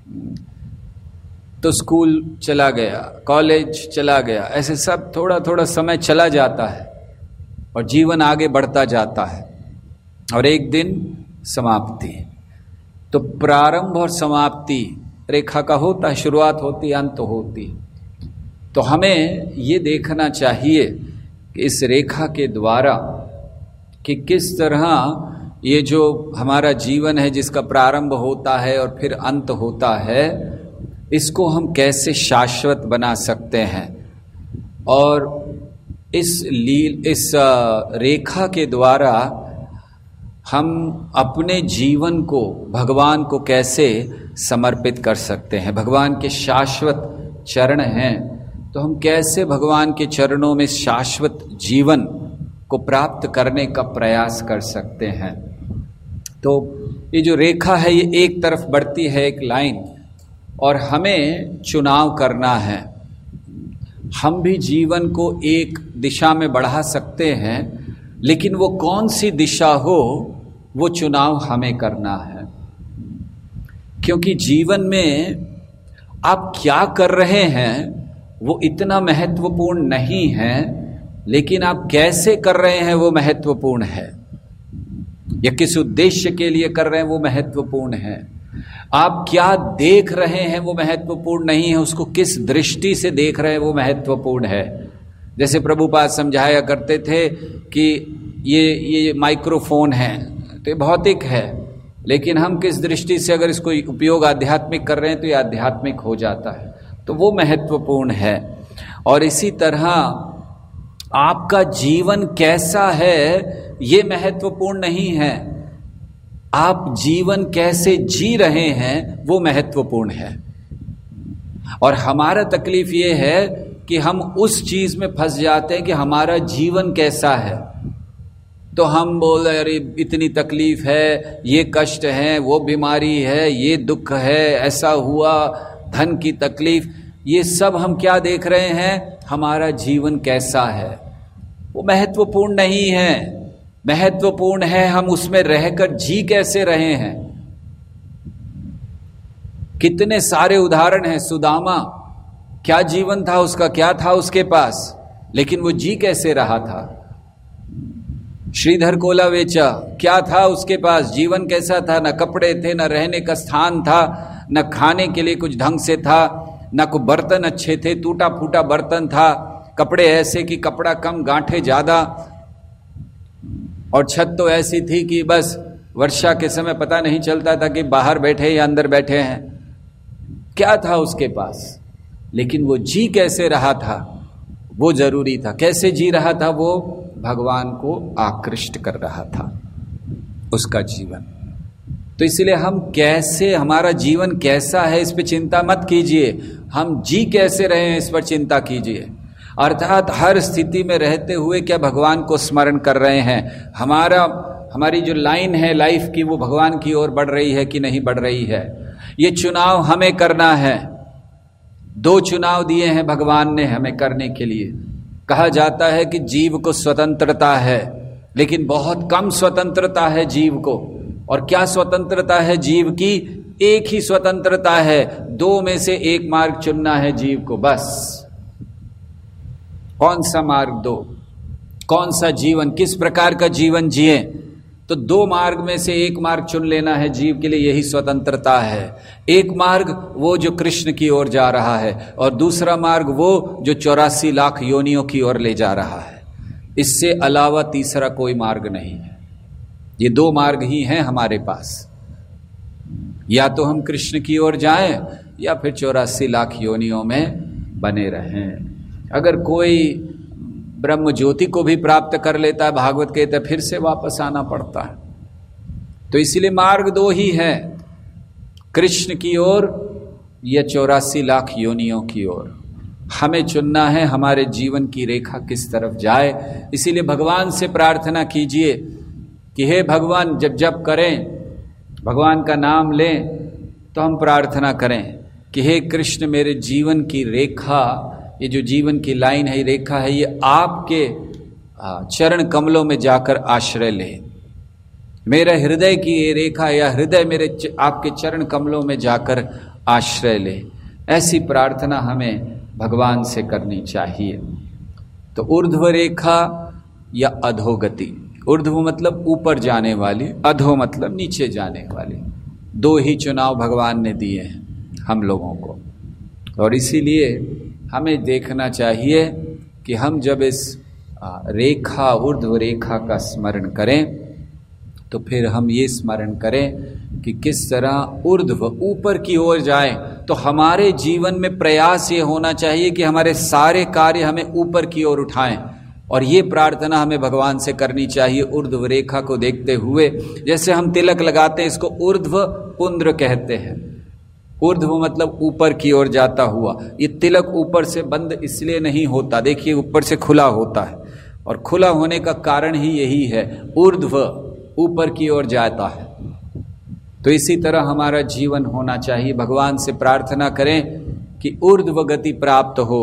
तो स्कूल चला गया, कॉलेज चला गया, ऐसे सब थोड़ा थोड़ा समय चला जाता है और जीवन आगे बढ़ता जाता है और एक दिन समाप्ति। तो प्रारंभ और समाप्ति रेखा का होता है, शुरुआत होती, अंत होती। तो हमें ये देखना चाहिए कि इस रेखा के द्वारा कि किस तरह ये जो हमारा जीवन है, जिसका प्रारंभ होता है और फिर अंत होता है, इसको हम कैसे शाश्वत बना सकते हैं। और इस लील इस रेखा के द्वारा हम अपने जीवन को भगवान को कैसे समर्पित कर सकते हैं। भगवान के शाश्वत चरण हैं, तो हम कैसे भगवान के चरणों में शाश्वत जीवन को प्राप्त करने का प्रयास कर सकते हैं। तो ये जो रेखा है, ये एक तरफ बढ़ती है, एक लाइन, और हमें चुनाव करना है। हम भी जीवन को एक दिशा में बढ़ा सकते हैं, लेकिन वो कौन सी दिशा हो, वो चुनाव हमें करना है। क्योंकि जीवन में आप क्या कर रहे हैं वो इतना महत्वपूर्ण नहीं है, लेकिन आप कैसे कर रहे हैं वो महत्वपूर्ण है, या किस उद्देश्य के लिए कर रहे हैं वो महत्वपूर्ण है। आप क्या देख रहे हैं वो महत्वपूर्ण नहीं है, उसको किस दृष्टि से देख रहे हैं वो महत्वपूर्ण है। जैसे प्रभुपाद समझाया करते थे कि ये ये माइक्रोफोन है तो ये भौतिक है, लेकिन हम किस दृष्टि से अगर इसको उपयोग आध्यात्मिक कर रहे हैं तो ये आध्यात्मिक हो जाता है, तो वो महत्वपूर्ण है। और इसी तरह आपका जीवन कैसा है ये महत्वपूर्ण नहीं है, आप जीवन कैसे जी रहे हैं वो महत्वपूर्ण है। और हमारा तकलीफ ये है कि हम उस चीज में फंस जाते हैं कि हमारा जीवन कैसा है, तो हम बोले अरे इतनी तकलीफ है, ये कष्ट है, वो बीमारी है, ये दुख है, ऐसा हुआ, धन की तकलीफ, ये सब हम क्या देख रहे हैं, हमारा जीवन कैसा है। वो महत्वपूर्ण नहीं है, महत्वपूर्ण है हम उसमें रहकर जी कैसे रहे हैं। कितने सारे उदाहरण हैं, सुदामा क्या जीवन था उसका, क्या था उसके पास, लेकिन वो जी कैसे रहा था। श्रीधर कोलावेचा क्या था उसके पास, जीवन कैसा था, न कपड़े थे, न रहने का स्थान था, न खाने के लिए कुछ ढंग से था, न कोई बर्तन अच्छे थे, टूटा फूटा बर्तन था, कपड़े ऐसे कि कपड़ा कम गांठे ज्यादा, और छत तो ऐसी थी कि बस वर्षा के समय पता नहीं चलता था कि बाहर बैठे या अंदर बैठे हैं। क्या था उसके पास, लेकिन वो जी कैसे रहा था वो जरूरी था। कैसे जी रहा था वो, भगवान को आकृष्ट कर रहा था उसका जीवन। तो इसलिए हम कैसे, हमारा जीवन कैसा है इस पर चिंता मत कीजिए, हम जी कैसे रहे हैं इस पर चिंता कीजिए। अर्थात हर स्थिति में रहते हुए क्या भगवान को स्मरण कर रहे हैं, हमारा हमारी जो लाइन है लाइफ की वो भगवान की ओर बढ़ रही है कि नहीं बढ़ रही है। ये चुनाव हमें करना है, दो चुनाव दिए हैं भगवान ने हमें करने के लिए। कहा जाता है कि जीव को स्वतंत्रता है, लेकिन बहुत कम स्वतंत्रता है जीव को। और क्या स्वतंत्रता है जीव की, एक ही स्वतंत्रता है, दो में से एक मार्ग चुनना है जीव को, बस। कौन सा मार्ग दो, कौन सा जीवन, किस प्रकार का जीवन जिए, तो दो मार्ग में से एक मार्ग चुन लेना है जीव के लिए, यही स्वतंत्रता है। एक मार्ग वो जो कृष्ण की ओर जा रहा है, और दूसरा मार्ग वो जो चौरासी लाख योनियों की ओर ले जा रहा है। इससे अलावा तीसरा कोई मार्ग नहीं है। ये दो मार्ग ही हैं हमारे पास, या तो हम कृष्ण की ओर जाएं या फिर चौरासी लाख योनियों में बने रहें। अगर कोई ब्रह्म ज्योति को भी प्राप्त कर लेता है, भागवत कहते फिर से वापस आना पड़ता है। तो इसलिए मार्ग दो ही है, कृष्ण की ओर या चौरासी लाख योनियों की ओर। हमें चुनना है हमारे जीवन की रेखा किस तरफ जाए। इसीलिए भगवान से प्रार्थना कीजिए कि हे भगवान, जब जब करें भगवान का नाम लें तो हम प्रार्थना करें कि हे कृष्ण, मेरे जीवन की रेखा, ये जो जीवन की लाइन है, रेखा है, ये आपके चरण कमलों में जाकर आश्रय ले। मेरे हृदय की ये रेखा या हृदय मेरे च, आपके चरण कमलों में जाकर आश्रय ले। ऐसी प्रार्थना हमें भगवान से करनी चाहिए। तो ऊर्ध्व रेखा या अधोगति, ऊर्ध्व मतलब ऊपर जाने वाली, अधो मतलब नीचे जाने वाली, दो ही चुनाव भगवान ने दिए हैं हम लोगों को। और इसीलिए हमें देखना चाहिए कि हम जब इस रेखा, ऊर्ध्व रेखा का स्मरण करें तो फिर हम ये स्मरण करें कि किस तरह ऊर्ध्व ऊपर की ओर जाए। तो हमारे जीवन में प्रयास ये होना चाहिए कि हमारे सारे कार्य हमें ऊपर की ओर उठाएं। और ये प्रार्थना हमें भगवान से करनी चाहिए ऊर्ध्व रेखा को देखते हुए। जैसे हम तिलक लगाते हैं, इसको ऊर्ध्व पुंद्र कहते हैं। ऊर्ध्व मतलब ऊपर की ओर जाता हुआ। ये तिलक ऊपर से बंद इसलिए नहीं होता, देखिए ऊपर से खुला होता है, और खुला होने का कारण ही यही है, ऊर्ध्व ऊपर की ओर जाता है। तो इसी तरह हमारा जीवन होना चाहिए। भगवान से प्रार्थना करें कि ऊर्ध्व गति प्राप्त हो,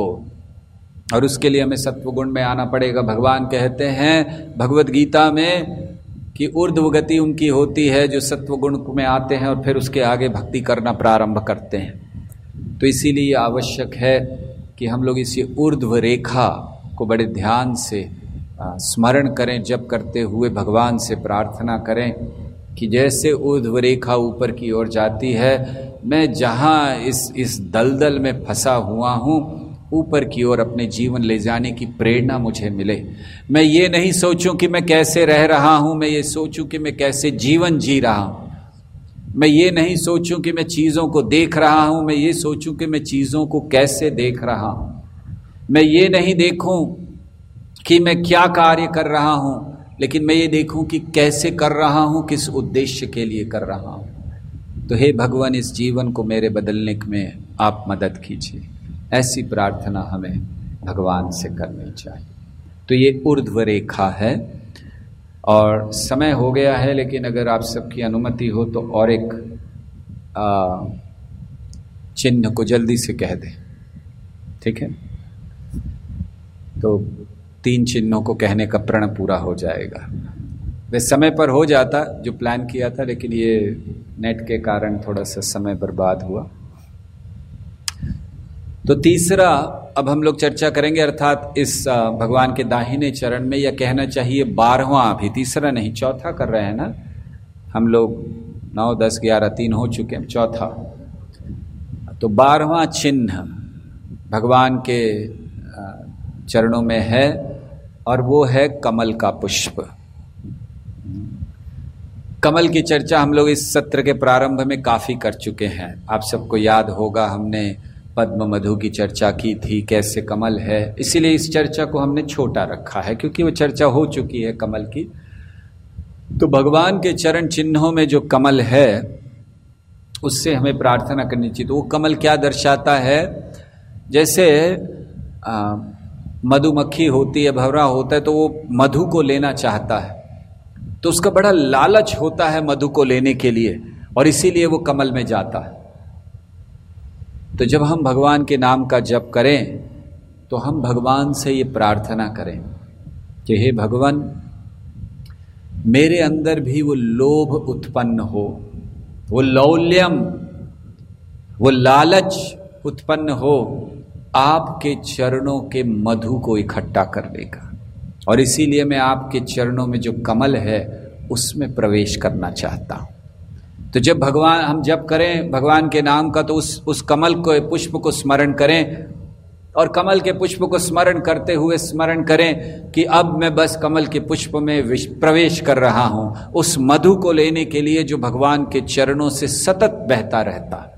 और उसके लिए हमें सत्वगुण में आना पड़ेगा। भगवान कहते हैं भगवत गीता में कि ऊर्ध्व गति उनकी होती है जो सत्वगुण में आते हैं और फिर उसके आगे भक्ति करना प्रारंभ करते हैं। तो इसीलिए आवश्यक है कि हम लोग इसी ऊर्ध्व रेखा को बड़े ध्यान से स्मरण करें, जप करते हुए भगवान से प्रार्थना करें कि जैसे ऊर्ध्व रेखा ऊपर की ओर जाती है, मैं जहाँ इस इस दलदल में फंसा हुआ हूँ ऊपर की ओर अपने जीवन ले जाने की प्रेरणा मुझे मिले। मैं ये नहीं सोचूं कि मैं कैसे रह रहा हूं, मैं ये सोचूं कि मैं कैसे जीवन जी रहा हूं। मैं ये नहीं सोचूं कि मैं चीज़ों को देख रहा हूं, मैं ये सोचूं कि मैं चीज़ों को कैसे देख रहा हूं। मैं ये नहीं देखूं कि मैं क्या कार्य कर रहा हूं, लेकिन मैं ये देखूं कि कैसे कर रहा हूं, किस उद्देश्य के लिए कर रहा हूं। तो हे भगवान, इस जीवन को मेरे बदलने में आप मदद कीजिए। ऐसी प्रार्थना हमें भगवान से करनी चाहिए। तो ये ऊर्ध्व रेखा है और समय हो गया है, लेकिन अगर आप सबकी अनुमति हो तो और एक आ, चिन्ह को जल्दी से कह दें, ठीक है? तो तीन चिन्हों को कहने का प्रण पूरा हो जाएगा। वे समय पर हो जाता जो प्लान किया था, लेकिन ये नेट के कारण थोड़ा सा समय बर्बाद हुआ। तो तीसरा अब हम लोग चर्चा करेंगे, अर्थात इस भगवान के दाहिने चरण में, या कहना चाहिए बारहवां, अभी तीसरा नहीं चौथा कर रहे हैं ना हम लोग। नौ दस ग्यारह तीन हो चुके हैं, चौथा। तो बारहवां चिन्ह भगवान के चरणों में है और वो है कमल का पुष्प। कमल की चर्चा हम लोग इस सत्र के प्रारंभ में काफी कर चुके हैं। आप सबको याद होगा, हमने पद्म मधु की चर्चा की थी, कैसे कमल है। इसीलिए इस चर्चा को हमने छोटा रखा है, क्योंकि वो चर्चा हो चुकी है कमल की। तो भगवान के चरण चिन्हों में जो कमल है, उससे हमें प्रार्थना करनी चाहिए। तो वो कमल क्या दर्शाता है? जैसे आ, मधुमक्खी होती है, भंवरा होता है, तो वो मधु को लेना चाहता है, तो उसका बड़ा लालच होता है मधु को लेने के लिए, और इसीलिए वो कमल में जाता है। तो जब हम भगवान के नाम का जप करें, तो हम भगवान से ये प्रार्थना करें कि हे भगवान, मेरे अंदर भी वो लोभ उत्पन्न हो, वो लौल्यम, वो लालच उत्पन्न हो आपके चरणों के मधु को इकट्ठा करने का, और इसीलिए मैं आपके चरणों में जो कमल है उसमें प्रवेश करना चाहता हूं। तो जब भगवान हम जप करें भगवान के नाम का, तो उस उस कमल को, पुष्प को स्मरण करें, और कमल के पुष्प को स्मरण करते हुए स्मरण करें कि अब मैं बस कमल के पुष्प में प्रवेश कर रहा हूं, उस मधु को लेने के लिए जो भगवान के चरणों से सतत बहता रहता है।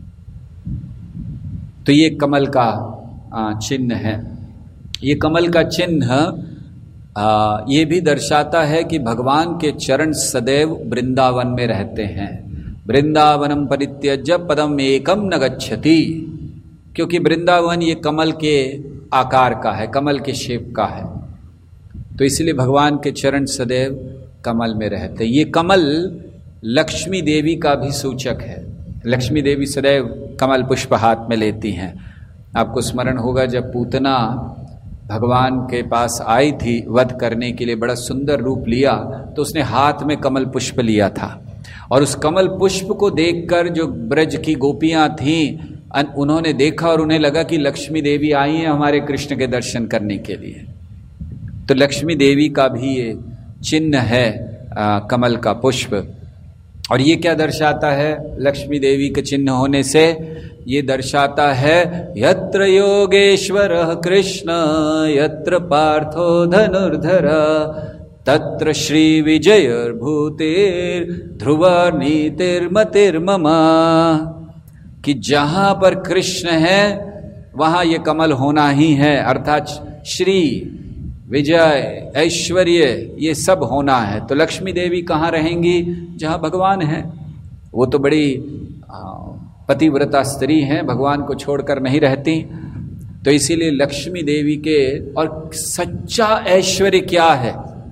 तो ये कमल का चिन्ह है। ये कमल का चिन्ह आ, ये भी दर्शाता है कि भगवान के चरण सदैव वृंदावन में रहते हैं। वृंदावनम परित्यज्य पदम एकम न गच्छति, क्योंकि वृंदावन ये कमल के आकार का है, कमल के शेप का है, तो इसलिए भगवान के चरण सदैव कमल में रहते हैं। ये कमल लक्ष्मी देवी का भी सूचक है। लक्ष्मी देवी सदैव कमल पुष्प हाथ में लेती हैं। आपको स्मरण होगा, जब पूतना भगवान के पास आई थी वध करने के लिए, बड़ा सुंदर रूप लिया, तो उसने हाथ में कमल पुष्प लिया था, और उस कमल पुष्प को देखकर जो ब्रज की गोपियां थीं, उन्होंने देखा और उन्हें लगा कि लक्ष्मी देवी आई हैं हमारे कृष्ण के दर्शन करने के लिए। तो लक्ष्मी देवी का भी ये चिन्ह है आ, कमल का पुष्प। और ये क्या दर्शाता है? लक्ष्मी देवी के चिन्ह होने से ये दर्शाता है, यत्र योगेश्वरः कृष्ण यत्र पार्थो धनुर्धर तत्र श्री विजयर्भूतेर ध्रुवा नीतिर्मतिर्मम। कि जहां पर कृष्ण है वहां ये कमल होना ही है, अर्थात श्री विजय ऐश्वर्य ये सब होना है। तो लक्ष्मी देवी कहाँ रहेंगी? जहाँ भगवान है। वो तो बड़ी पतिव्रता स्त्री हैं, भगवान को छोड़कर नहीं रहती। तो इसीलिए लक्ष्मी देवी के, और सच्चा ऐश्वर्य क्या है?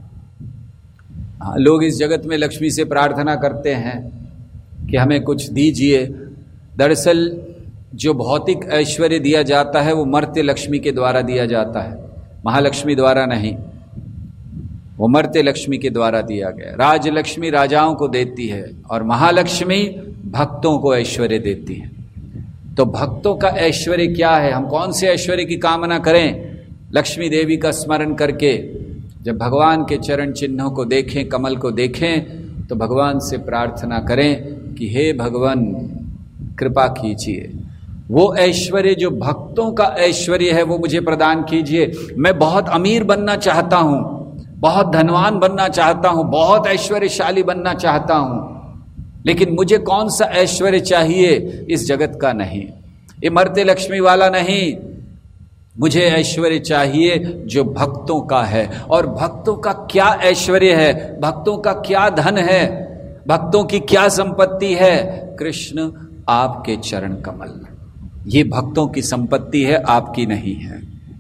लोग इस जगत में लक्ष्मी से प्रार्थना करते हैं कि हमें कुछ दीजिए। दरअसल जो भौतिक ऐश्वर्य दिया जाता है वो मर्त्य लक्ष्मी के द्वारा दिया जाता है, महालक्ष्मी द्वारा नहीं। वो मर्त्य लक्ष्मी के द्वारा दिया गया। राजलक्ष्मी राजाओं को देती है और महालक्ष्मी भक्तों को ऐश्वर्य देती है। तो भक्तों का ऐश्वर्य क्या है? हम कौन से ऐश्वर्य की कामना करें? लक्ष्मी देवी का स्मरण करके जब भगवान के चरण चिन्हों को देखें, कमल को देखें, तो भगवान से प्रार्थना करें कि हे भगवान कृपा कीजिए, वो ऐश्वर्य जो भक्तों का ऐश्वर्य है वो मुझे प्रदान कीजिए। मैं बहुत अमीर बनना चाहता हूं, बहुत धनवान बनना चाहता हूं, बहुत ऐश्वर्यशाली बनना चाहता हूं, लेकिन मुझे कौन सा ऐश्वर्य चाहिए? इस जगत का नहीं, इमरते लक्ष्मी वाला नहीं। मुझे ऐश्वर्य चाहिए जो भक्तों का है। और भक्तों का क्या ऐश्वर्य है, भक्तों का क्या धन है, भक्तों की क्या संपत्ति है? कृष्ण आपके चरण कमल, ये भक्तों की संपत्ति है, आपकी नहीं है।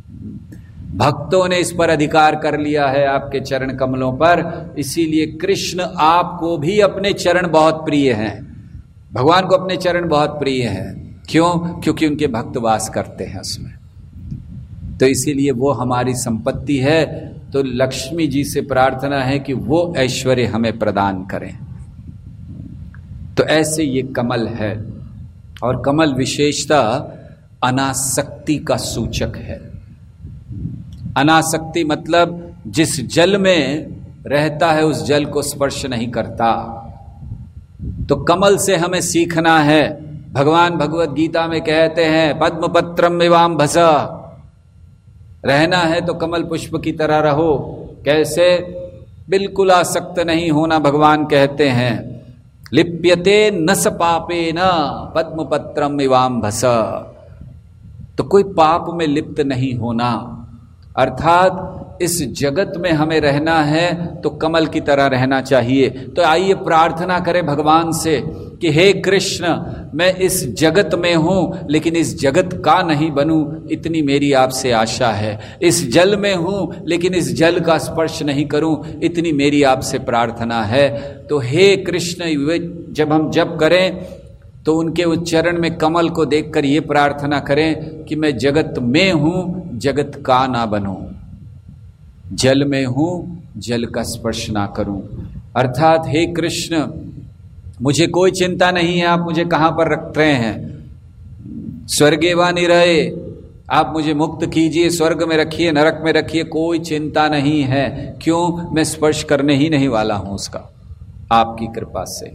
भक्तों ने इस पर अधिकार कर लिया है, आपके चरण कमलों पर। इसीलिए कृष्ण आपको भी अपने चरण बहुत प्रिय हैं, भगवान को अपने चरण बहुत प्रिय हैं। क्यों? क्योंकि उनके भक्त वास करते हैं उसमें। तो इसीलिए वो हमारी संपत्ति है। तो लक्ष्मी जी से प्रार्थना है कि वो ऐश्वर्य हमें प्रदान करें। तो ऐसे ये कमल है, और कमल विशेषता अनासक्ति का सूचक है। अनासक्ति मतलब जिस जल में रहता है उस जल को स्पर्श नहीं करता। तो कमल से हमें सीखना है। भगवान भगवत गीता में कहते हैं पद्म पत्रम विवाम भसा, रहना है तो कमल पुष्प की तरह रहो। कैसे? बिल्कुल आसक्त नहीं होना। भगवान कहते हैं लिप्यते न स पापे न पद्म पत्रम इवाम भस, तो कोई पाप में लिप्त नहीं होना। अर्थात इस जगत में हमें रहना है तो कमल की तरह रहना चाहिए। तो आइए प्रार्थना करें भगवान से कि हे कृष्ण, मैं इस जगत में हूं लेकिन इस जगत का नहीं बनूं, इतनी मेरी आपसे आशा है। इस जल में हूं लेकिन इस जल का स्पर्श नहीं करूं, इतनी मेरी आपसे प्रार्थना है। तो हे कृष्ण, जब हम जप करें तो उनके उच्चारण में कमल को देखकर ये प्रार्थना करें कि मैं जगत में हूं, जगत का ना बनूं, जल में हूं, जल का स्पर्श ना करूं। अर्थात हे कृष्ण, मुझे कोई चिंता नहीं है आप मुझे कहां पर रख रहे हैं, स्वर्गे वा निरये, आप मुझे मुक्त कीजिए, स्वर्ग में रखिए, नरक में रखिए, कोई चिंता नहीं है। क्यों? मैं स्पर्श करने ही नहीं वाला हूं उसका, आपकी कृपा से।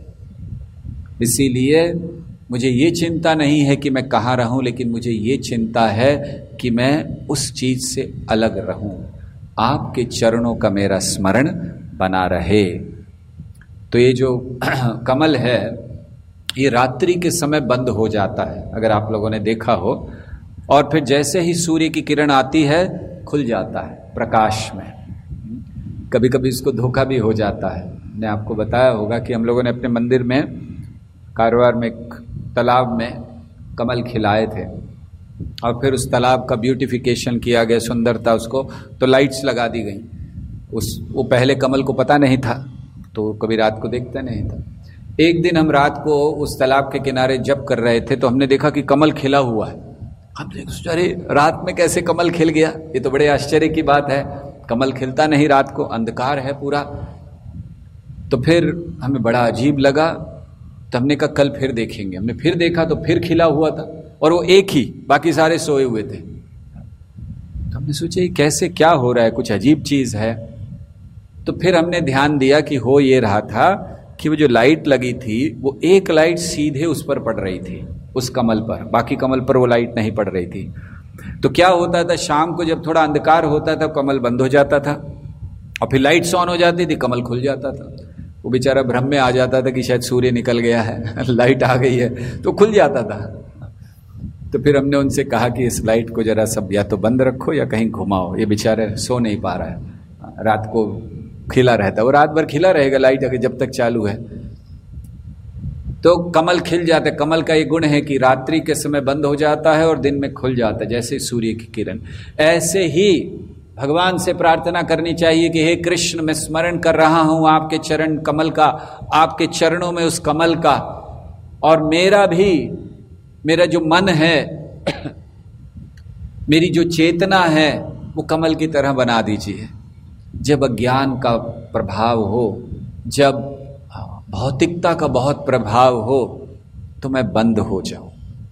इसीलिए मुझे ये चिंता नहीं है कि मैं कहाँ रहूं, लेकिन मुझे ये चिंता है कि मैं उस चीज से अलग रहूं, आपके चरणों का मेरा स्मरण बना रहे। तो ये जो कमल है ये रात्रि के समय बंद हो जाता है, अगर आप लोगों ने देखा हो, और फिर जैसे ही सूर्य की किरण आती है खुल जाता है प्रकाश में। कभी कभी इसको धोखा भी हो जाता है। मैंने आपको बताया होगा कि हम लोगों ने अपने मंदिर में कारवार में एक तालाब में कमल खिलाए थे, और फिर उस तालाब का ब्यूटिफिकेशन किया गया, सुंदरता उसको, तो लाइट्स लगा दी गई। उस वो पहले कमल को पता नहीं था, तो कभी रात को देखता नहीं था। एक दिन हम रात को उस तालाब के किनारे जप कर रहे थे तो हमने देखा कि कमल खिला हुआ है। हम देख, अरे रात में कैसे कमल खिल गया, ये तो बड़े आश्चर्य की बात है। कमल खिलता नहीं रात को, अंधकार है पूरा। तो फिर हमें बड़ा अजीब लगा, तो हमने कहा कल फिर देखेंगे। हमने फिर देखा तो फिर खिला हुआ था, और वो एक ही, बाकी सारे सोए हुए थे। तो हमने सोचा कैसे, क्या हो रहा है, कुछ अजीब चीज है। तो फिर हमने ध्यान दिया कि हो ये रहा था कि वो जो लाइट लगी थी वो एक लाइट सीधे उस पर पड़ रही थी, उस कमल पर, बाकी कमल पर वो लाइट नहीं पड़ रही थी। तो क्या होता था, शाम को जब थोड़ा अंधकार होता था कमल बंद हो जाता था, और फिर लाइट्स ऑन हो जाती थी, कमल खुल जाता था। वो बेचारा भ्रम में आ जाता था कि शायद सूर्य निकल गया है, लाइट आ गई है, तो खुल जाता था। तो फिर हमने उनसे कहा कि इस लाइट को जरा सब या तो बंद रखो या कहीं घुमाओ, ये बेचारे सो नहीं पा रहा है, रात को खिला रहता है, वो रात भर खिला रहेगा लाइट अगर जब तक चालू है। तो कमल खिल जाते। कमल का ये गुण है कि रात्रि के समय बंद हो जाता है और दिन में खुल जाता है, जैसे सूर्य की किरण। ऐसे ही भगवान से प्रार्थना करनी चाहिए कि हे कृष्ण, मैं स्मरण कर रहा हूं आपके चरण कमल का, आपके चरणों में उस कमल का, और मेरा भी, मेरा जो मन है, मेरी जो चेतना है, वो कमल की तरह बना दीजिए। जब अज्ञान का प्रभाव हो, जब भौतिकता का बहुत प्रभाव हो, तो मैं बंद हो जाऊं।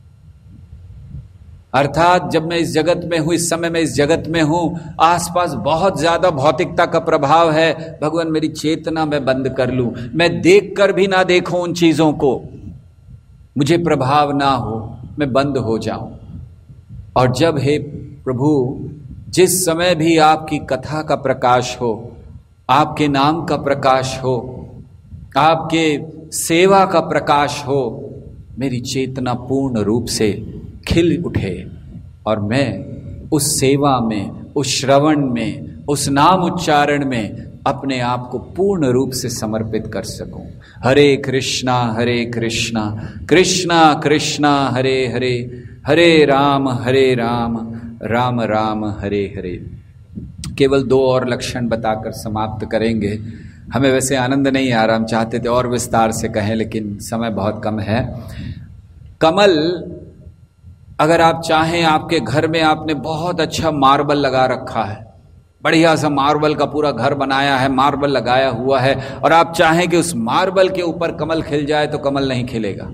अर्थात जब मैं इस जगत में हूं, इस समय मैं इस जगत में हूं, आसपास बहुत ज्यादा भौतिकता का प्रभाव है, भगवान मेरी चेतना मैं बंद कर लूं, मैं देख कर भी ना देखूं उन चीजों को, मुझे प्रभाव ना हो, मैं बंद हो जाऊं। और जब हे प्रभु जिस समय भी आपकी कथा का प्रकाश हो, आपके नाम का प्रकाश हो, आपके सेवा का प्रकाश हो, मेरी चेतना पूर्ण रूप से खिल उठे और मैं उस सेवा में, उस श्रवण में, उस नाम उच्चारण में अपने आप को पूर्ण रूप से समर्पित कर सकूं। हरे कृष्णा हरे कृष्णा कृष्णा कृष्णा हरे हरे, हरे राम हरे राम राम राम हरे हरे। केवल दो और लक्षण बताकर समाप्त करेंगे। हमें वैसे आनंद नहीं आ रहा, हम चाहते थे और विस्तार से कहें, लेकिन समय बहुत कम है। कमल, अगर आप चाहें, आपके घर में आपने बहुत अच्छा मार्बल लगा रखा है, बढ़िया सा मार्बल का पूरा घर बनाया है, मार्बल लगाया हुआ है, और आप चाहें कि उस मार्बल के ऊपर कमल खिल जाए, तो कमल नहीं खिलेगा।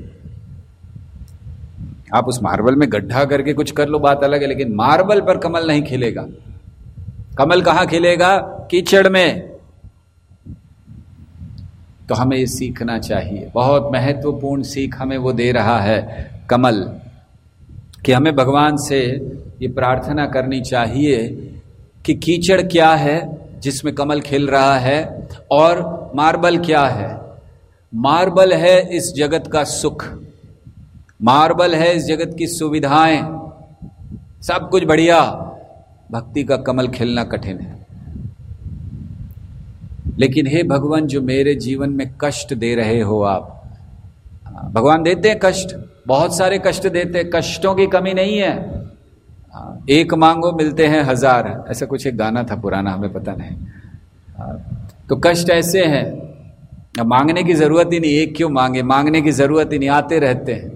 आप उस मार्बल में गड्ढा करके कुछ कर लो, बात अलग है, लेकिन मार्बल पर कमल नहीं खिलेगा। कमल कहां खिलेगा? कीचड़ में। तो हमें ये सीखना चाहिए। बहुत महत्वपूर्ण सीख हमें वो दे रहा है कमल, कि हमें भगवान से ये प्रार्थना करनी चाहिए कि कीचड़ क्या है जिसमें कमल खिल रहा है, और मार्बल क्या है? मार्बल है इस जगत का सुख, मार्बल है इस जगत की सुविधाएं, सब कुछ बढ़िया। भक्ति का कमल खिलना कठिन है। लेकिन हे भगवान, जो मेरे जीवन में कष्ट दे रहे हो आप, भगवान देते हैं कष्ट, बहुत सारे कष्ट देते हैं, कष्टों की कमी नहीं है। एक मांगो मिलते हैं हजार, ऐसा कुछ एक गाना था पुराना, हमें पता नहीं। तो कष्ट ऐसे हैं, मांगने की जरूरत ही नहीं, एक क्यों मांगे, मांगने की जरूरत ही नहीं, आते रहते हैं।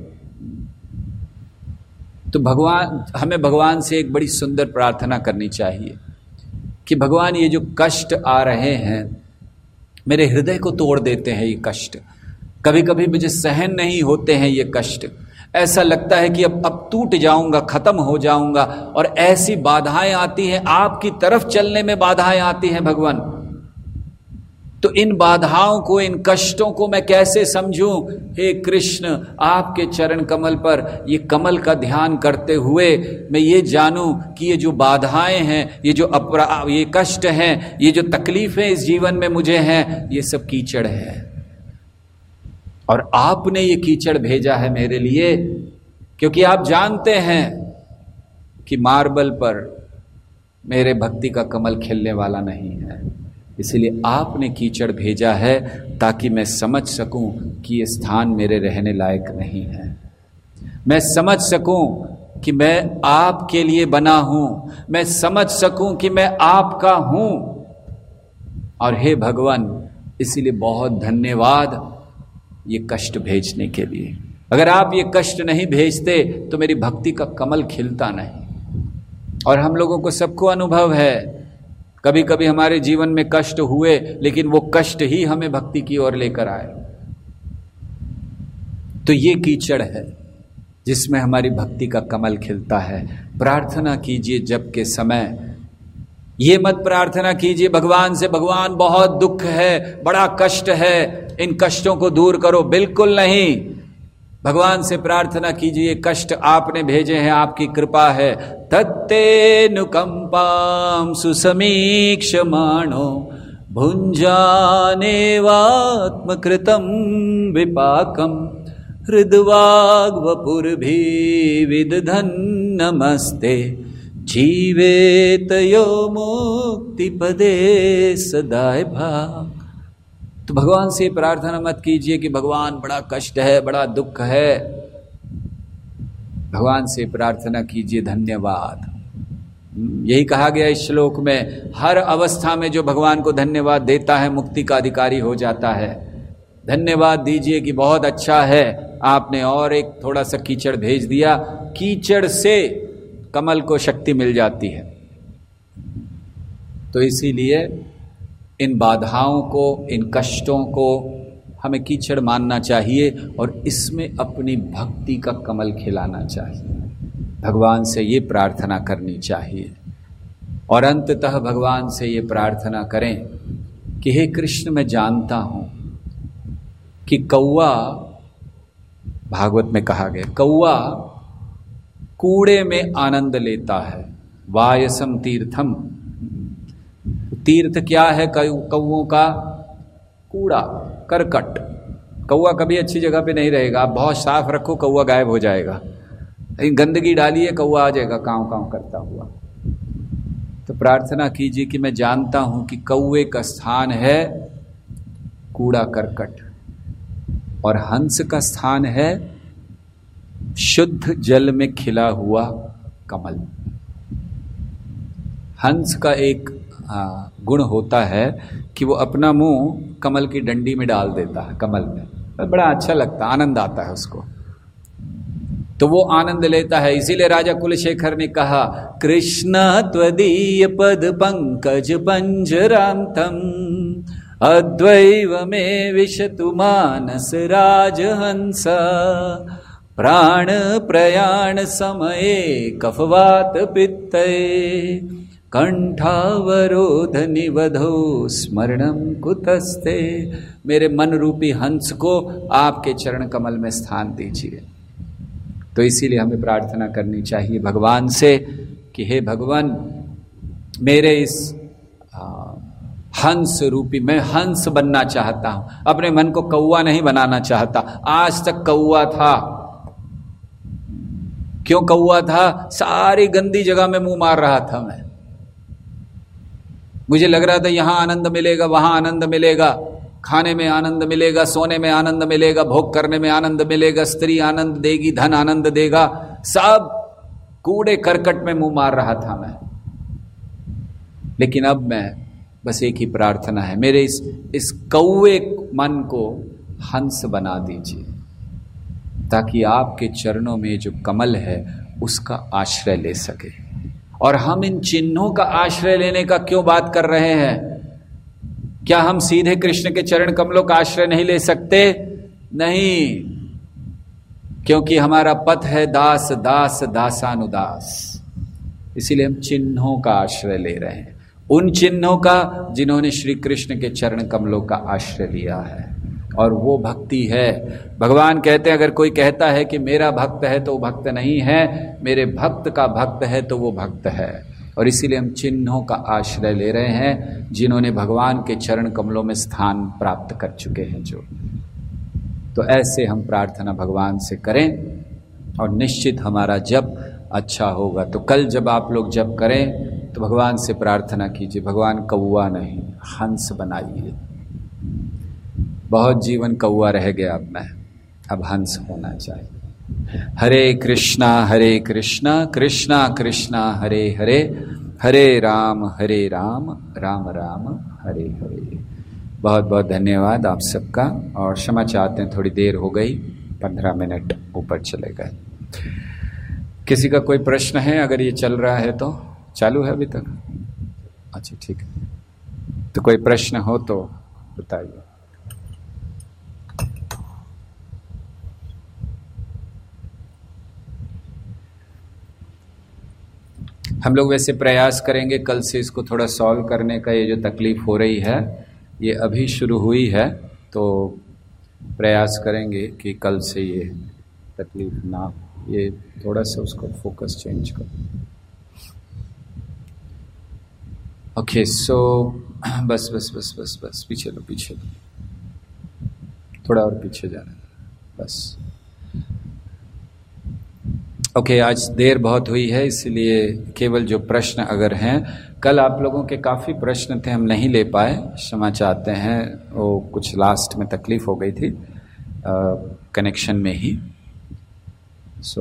तो भगवान, हमें भगवान से एक बड़ी सुंदर प्रार्थना करनी चाहिए कि भगवान, ये जो कष्ट आ रहे हैं मेरे हृदय को तोड़ देते हैं, ये कष्ट कभी कभी मुझे सहन नहीं होते हैं, ये कष्ट ऐसा लगता है कि अब अब टूट जाऊंगा, खत्म हो जाऊंगा, और ऐसी बाधाएं आती हैं, आपकी तरफ चलने में बाधाएं आती हैं भगवान। तो इन बाधाओं को, इन कष्टों को मैं कैसे समझूं? हे कृष्ण, आपके चरण कमल पर ये कमल का ध्यान करते हुए मैं ये जानूं कि ये जो बाधाएं हैं, ये जो अपरा ये कष्ट हैं, ये जो तकलीफें इस जीवन में मुझे हैं, ये सब कीचड़ है। और आपने ये कीचड़ भेजा है मेरे लिए, क्योंकि आप जानते हैं कि मार्बल पर मेरे भक्ति का कमल खिलने वाला नहीं है। इसलिए आपने कीचड़ भेजा है ताकि मैं समझ सकूं कि ये स्थान मेरे रहने लायक नहीं है। मैं समझ सकूं कि मैं आपके लिए बना हूं, मैं समझ सकूं कि मैं आपका हूं। और हे भगवान, इसीलिए बहुत धन्यवाद ये कष्ट भेजने के लिए। अगर आप ये कष्ट नहीं भेजते तो मेरी भक्ति का कमल खिलता नहीं। और हम लोगों को सबको अनुभव है, कभी कभी हमारे जीवन में कष्ट हुए, लेकिन वो कष्ट ही हमें भक्ति की ओर लेकर आए। तो ये कीचड़ है जिसमें हमारी भक्ति का कमल खिलता है। प्रार्थना कीजिए जब के समय, ये मत प्रार्थना कीजिए भगवान से, भगवान बहुत दुख है, बड़ा कष्ट है, इन कष्टों को दूर करो। बिल्कुल नहीं। भगवान से प्रार्थना कीजिए, कष्ट आपने भेजे हैं, आपकी कृपा है। तत्तेऽनुकंपां सुसमीक्षमाणो भुञ्जानेवात्मकृतं विपाकं हृद्वाग्वपुर्भिविदधन् नमस्ते जीवेत यो मुक्तिपदे सदाय भाग। तो भगवान से प्रार्थना मत कीजिए कि भगवान बड़ा कष्ट है, बड़ा दुख है। भगवान से प्रार्थना कीजिए धन्यवाद। यही कहा गया इस श्लोक में, हर अवस्था में जो भगवान को धन्यवाद देता है मुक्ति का अधिकारी हो जाता है। धन्यवाद दीजिए कि बहुत अच्छा है, आपने और एक थोड़ा सा कीचड़ भेज दिया। कीचड़ से कमल को शक्ति मिल जाती है। तो इसीलिए इन बाधाओं को, इन कष्टों को हमें कीचड़ मानना चाहिए और इसमें अपनी भक्ति का कमल खिलाना चाहिए। भगवान से ये प्रार्थना करनी चाहिए और अंततः भगवान से ये प्रार्थना करें कि हे कृष्ण, मैं जानता हूं कि कौवा, भागवत में कहा गया, कौवा कूड़े में आनंद लेता है। वायसम तीर्थम, तीर्थ क्या है कौओं का? कूड़ा, करकट। कौआ कभी अच्छी जगह पे नहीं रहेगा, आप बहुत साफ रखो कौआ गायब हो जाएगा, लेकिन गंदगी डालिए कौआ आ जाएगा कांव कांव करता हुआ। तो प्रार्थना कीजिए कि मैं जानता हूं कि कौए का स्थान है कूड़ा करकट, और हंस का स्थान है शुद्ध जल में खिला हुआ कमल। हंस का एक आ, गुण होता है कि वो अपना मुंह कमल की डंडी में डाल देता है, कमल में, तो बड़ा अच्छा लगता है, आनंद आता है उसको, तो वो आनंद लेता है। इसीलिए राजा कुलशेखर ने कहा, कृष्ण त्वदीय पद पंकज पंजरांतम अद्वैव में विशतु मानस राजहंस प्राण प्रयाण समये कफवात पित्ते कंठावरोध निवधो स्मरणम कुतस्ते। मेरे मन रूपी हंस को आपके चरण कमल में स्थान दीजिए। तो इसीलिए हमें प्रार्थना करनी चाहिए भगवान से कि हे भगवान, मेरे इस आ, हंस रूपी, मैं हंस बनना चाहता हूं, अपने मन को कौवा नहीं बनाना चाहता। आज तक कौवा था। क्यों कौवा था? सारी गंदी जगह में मुंह मार रहा था मैं। मुझे लग रहा था यहां आनंद मिलेगा, वहां आनंद मिलेगा, खाने में आनंद मिलेगा, सोने में आनंद मिलेगा, भोग करने में आनंद मिलेगा, स्त्री आनंद देगी, धन आनंद देगा, सब कूड़े करकट में मुंह मार रहा था मैं। लेकिन अब मैं बस एक ही प्रार्थना है, मेरे इस इस कौवे मन को हंस बना दीजिए, ताकि आपके चरणों में जो कमल है उसका आश्रय ले सके। और हम इन चिन्हों का आश्रय लेने का क्यों बात कर रहे हैं? क्या हम सीधे कृष्ण के चरण कमलों का आश्रय नहीं ले सकते? नहीं, क्योंकि हमारा पथ है दास दास दासानुदास। इसीलिए हम चिन्हों का आश्रय ले रहे हैं, उन चिन्हों का जिन्होंने श्री कृष्ण के चरण कमलों का आश्रय लिया है, और वो भक्ति है। भगवान कहते हैं, अगर कोई कहता है कि मेरा भक्त है तो वो भक्त नहीं है, मेरे भक्त का भक्त है तो वो भक्त है। और इसीलिए हम चिन्हों का आश्रय ले रहे हैं जिन्होंने भगवान के चरण कमलों में स्थान प्राप्त कर चुके हैं जो। तो ऐसे हम प्रार्थना भगवान से करें और निश्चित हमारा जप अच्छा होगा। तो कल जब आप लोग जप करें तो भगवान से प्रार्थना कीजिए, भगवान कौवा नहीं हंस बनाइए। बहुत जीवन कौवा रह गया अब मैं, अब हंस होना चाहिए। हरे कृष्णा हरे कृष्णा कृष्णा कृष्णा हरे हरे, हरे राम हरे राम राम राम हरे हरे। बहुत बहुत धन्यवाद आप सबका, और क्षमा चाहते हैं थोड़ी देर हो गई, पंद्रह मिनट ऊपर चले गए। किसी का कोई प्रश्न है? अगर ये चल रहा है तो चालू है अभी तक? अच्छा ठीक है, तो कोई प्रश्न हो तो बताइए। हम लोग वैसे प्रयास करेंगे कल से इसको थोड़ा सॉल्व करने का। ये जो तकलीफ हो रही है ये अभी शुरू हुई है, तो प्रयास करेंगे कि कल से ये तकलीफ ना, ये थोड़ा सा उसको फोकस चेंज करो। ओके सो बस बस बस बस बस पीछे लो पीछे लो, थोड़ा और पीछे जाना बस। ओके okay, आज देर बहुत हुई है, इसलिए केवल जो प्रश्न अगर हैं, कल आप लोगों के काफ़ी प्रश्न थे हम नहीं ले पाए, क्षमा चाहते हैं, वो कुछ लास्ट में तकलीफ हो गई थी कनेक्शन में ही। सो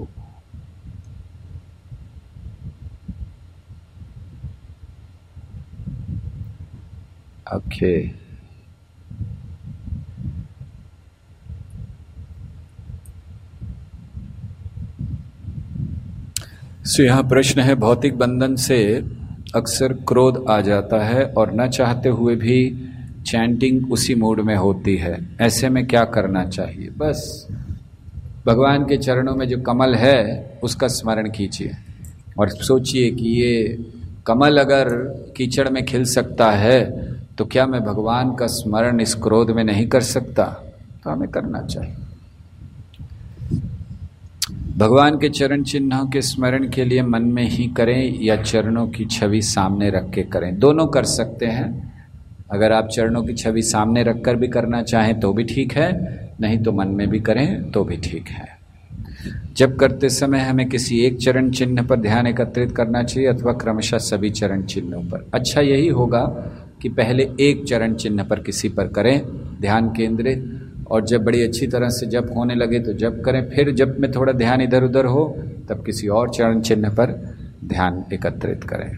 ओके सो यहाँ प्रश्न है, भौतिक बंधन से अक्सर क्रोध आ जाता है और न चाहते हुए भी चैंटिंग उसी मूड में होती है, ऐसे में क्या करना चाहिए? बस भगवान के चरणों में जो कमल है उसका स्मरण कीजिए और सोचिए कि ये कमल अगर कीचड़ में खिल सकता है तो क्या मैं भगवान का स्मरण इस क्रोध में नहीं कर सकता? तो हमें करना चाहिए। भगवान के चरण चिन्हों के स्मरण के लिए मन में ही करें या चरणों की छवि सामने रख के करें? दोनों कर सकते हैं। अगर आप चरणों की छवि सामने रखकर भी करना चाहें तो भी ठीक है, नहीं तो मन में भी करें तो भी ठीक है। जब करते समय हमें किसी एक चरण चिन्ह पर ध्यान एकत्रित करना चाहिए अथवा क्रमशः सभी चरण चिन्हों पर? अच्छा यही होगा कि पहले एक चरण चिन्ह पर किसी पर करें ध्यान केंद्रित, और जब बड़ी अच्छी तरह से जप होने लगे तो जप करें, फिर जब में थोड़ा ध्यान इधर उधर हो तब किसी और चरण चिन्ह पर ध्यान एकत्रित करें।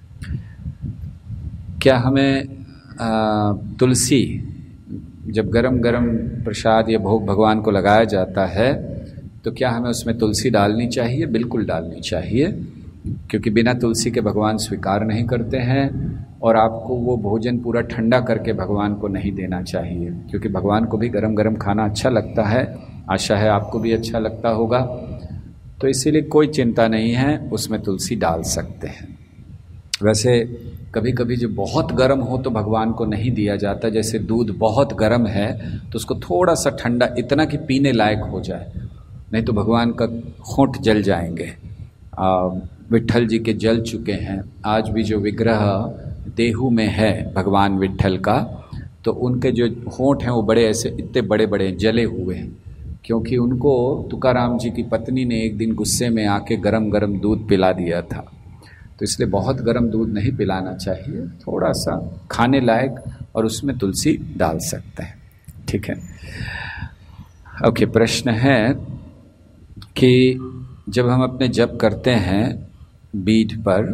क्या हमें आ, तुलसी, जब गरम गरम प्रसाद या भोग भगवान को लगाया जाता है तो क्या हमें उसमें तुलसी डालनी चाहिए? बिल्कुल डालनी चाहिए, क्योंकि बिना तुलसी के भगवान स्वीकार नहीं करते हैं, और आपको वो भोजन पूरा ठंडा करके भगवान को नहीं देना चाहिए, क्योंकि भगवान को भी गरम गरम खाना अच्छा लगता है। आशा है आपको भी अच्छा लगता होगा, तो इसीलिए कोई चिंता नहीं है, उसमें तुलसी डाल सकते हैं। वैसे कभी कभी जो बहुत गर्म हो तो भगवान को नहीं दिया जाता, जैसे दूध बहुत गर्म है तो उसको थोड़ा सा ठंडा, इतना कि पीने लायक हो जाए, नहीं तो भगवान का होंठ जल जाएंगे। विट्ठल जी के जल चुके हैं, आज भी जो विग्रह देहू में है भगवान विट्ठल का, तो उनके जो होंठ हैं वो बड़े ऐसे इतने बड़े बड़े जले हुए हैं, क्योंकि उनको तुकाराम जी की पत्नी ने एक दिन गुस्से में आके गरम गरम दूध पिला दिया था। तो इसलिए बहुत गरम दूध नहीं पिलाना चाहिए, थोड़ा सा खाने लायक, और उसमें तुलसी डाल सकते हैं। ठीक है, ओके। प्रश्न है कि जब हम अपने जप करते हैं बीट पर,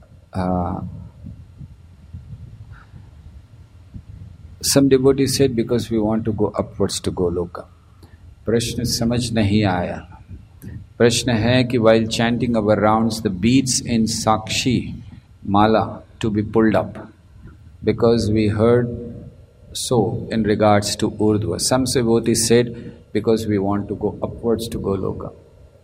some devotee said because we want to go upwards to Goloka. प्रश्न समझ नहीं आया। प्रश्न है कि while chanting our rounds, the beads in Sakshi Mala to be pulled up, because we heard so in regards to Urdhva. Some devotees said because we want to go upwards to Goloka.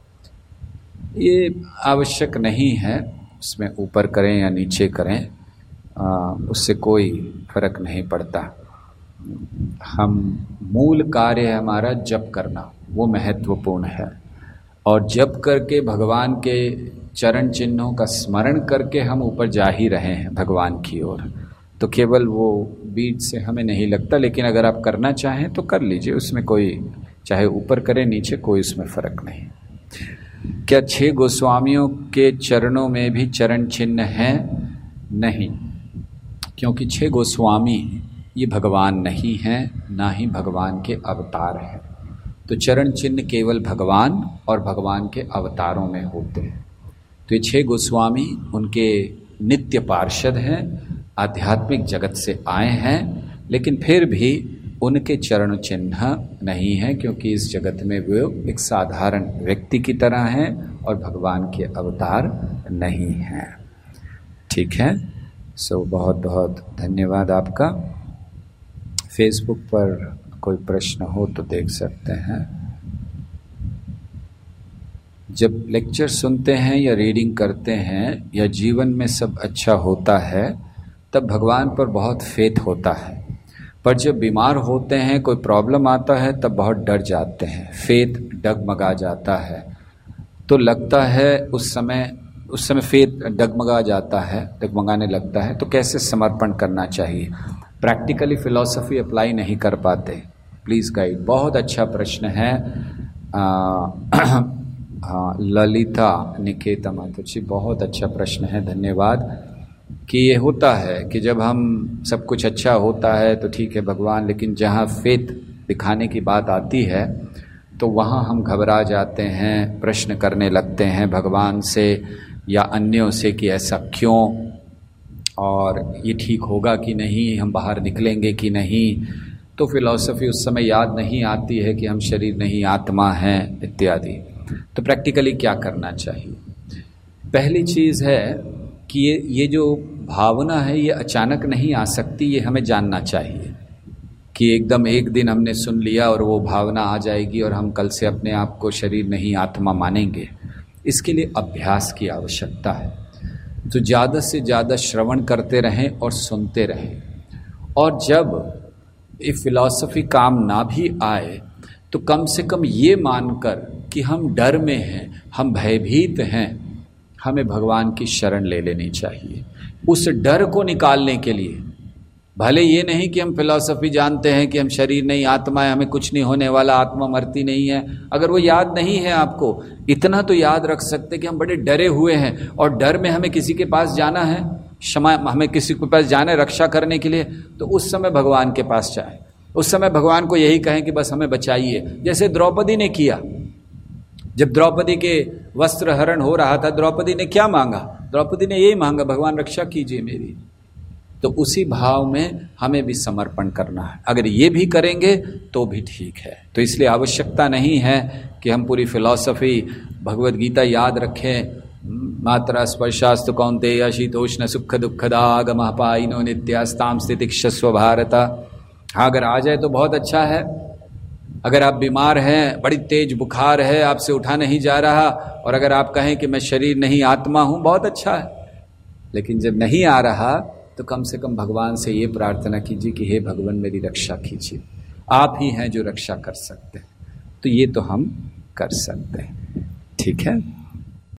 ये आवश्यक नहीं है, उसमें ऊपर करें या नीचे करें, आ, उससे कोई फर्क नहीं पड़ता। हम मूल कार्य है हमारा जप करना, वो महत्वपूर्ण है, और जप करके भगवान के चरण चिन्हों का स्मरण करके हम ऊपर जा ही रहे हैं भगवान की ओर, तो केवल वो बीट से हमें नहीं लगता। लेकिन अगर आप करना चाहें तो कर लीजिए, उसमें कोई, चाहे ऊपर करें नीचे, कोई उसमें फर्क नहीं। क्या छह गोस्वामियों के चरणों में भी चरण चिन्ह हैं? नहीं, क्योंकि छह गोस्वामी ये भगवान नहीं हैं, ना ही भगवान के अवतार हैं। तो चरण चिन्ह केवल भगवान और भगवान के अवतारों में होते हैं। तो ये छह गोस्वामी उनके नित्य पार्षद हैं, आध्यात्मिक जगत से आए हैं, लेकिन फिर भी उनके चरण चिन्ह नहीं है, क्योंकि इस जगत में वे एक साधारण व्यक्ति की तरह हैं और भगवान के अवतार नहीं हैं। ठीक है, सो बहुत बहुत धन्यवाद आपका। फेसबुक पर कोई प्रश्न हो तो देख सकते हैं। जब लेक्चर सुनते हैं या रीडिंग करते हैं या जीवन में सब अच्छा होता है तब भगवान पर बहुत फेथ होता है, पर जब बीमार होते हैं, कोई प्रॉब्लम आता है, तब बहुत डर जाते हैं, फेथ डगमगा जाता है। तो लगता है उस समय उस समय फेथ डगमगा जाता है, डगमगाने लगता है, तो कैसे समर्पण करना चाहिए? प्रैक्टिकली फिलॉसफी अप्लाई नहीं कर पाते, प्लीज़ गाइड। बहुत अच्छा प्रश्न है। हाँ, ललिता निकेता माता जी, बहुत अच्छा प्रश्न है, धन्यवाद। कि ये होता है कि जब हम सब कुछ अच्छा होता है तो ठीक है भगवान, लेकिन जहाँ फेथ दिखाने की बात आती है तो वहाँ हम घबरा जाते हैं, प्रश्न करने लगते हैं भगवान से या अन्यों से कि ऐसा क्यों, और ये ठीक होगा कि नहीं, हम बाहर निकलेंगे कि नहीं। तो फिलॉसफी उस समय याद नहीं आती है कि हम शरीर नहीं आत्मा हैं इत्यादि। तो प्रैक्टिकली क्या करना चाहिए? पहली चीज़ है कि ये ये जो भावना है ये अचानक नहीं आ सकती, ये हमें जानना चाहिए कि एकदम एक दिन हमने सुन लिया और वो भावना आ जाएगी और हम कल से अपने आप को शरीर नहीं आत्मा मानेंगे। इसके लिए अभ्यास की आवश्यकता है। तो ज़्यादा से ज़्यादा श्रवण करते रहें और सुनते रहें, और जब ये फिलॉसफी काम ना भी आए तो कम से कम ये मानकर कि हम डर में हैं, हम भयभीत हैं, हमें भगवान की शरण ले लेनी चाहिए। उस डर को निकालने के लिए, भले ये नहीं कि हम फिलॉसफी जानते हैं कि हम शरीर नहीं आत्मा है, हमें कुछ नहीं होने वाला, आत्मा मरती नहीं है, अगर वो याद नहीं है आपको, इतना तो याद रख सकते कि हम बड़े डरे हुए हैं और डर में हमें किसी के पास जाना है, क्षमा हमें किसी के पास जाना है रक्षा करने के लिए, तो उस समय भगवान के पास जाए, उस समय भगवान को यही कहें कि बस हमें बचाइए। जैसे द्रौपदी ने किया, जब द्रौपदी के वस्त्र हरण हो रहा था, द्रौपदी ने क्या मांगा? द्रौपदी ने यही मांगा, भगवान रक्षा कीजिए मेरी। तो उसी भाव में हमें भी समर्पण करना है। अगर ये भी करेंगे तो भी ठीक है। तो इसलिए आवश्यकता नहीं है कि हम पूरी फिलॉसफी भगवद गीता याद रखें, मात्रा स्पर्शास्तु कौन्तेय शीतोष्ण सुख दुःखदागमः पायिनो नित्यास्तां स्थितिक्षस्व भारत। हाँ, अगर आ जाए तो बहुत अच्छा है। अगर आप बीमार हैं, बड़ी तेज बुखार है, आपसे उठा नहीं जा रहा, और अगर आप कहें कि मैं शरीर नहीं आत्मा हूं, बहुत अच्छा है। लेकिन जब नहीं आ रहा तो कम से कम भगवान से ये प्रार्थना कीजिए कि हे भगवान मेरी रक्षा कीजिए, आप ही हैं जो रक्षा कर सकते हैं। तो ये तो हम कर सकते हैं। ठीक है।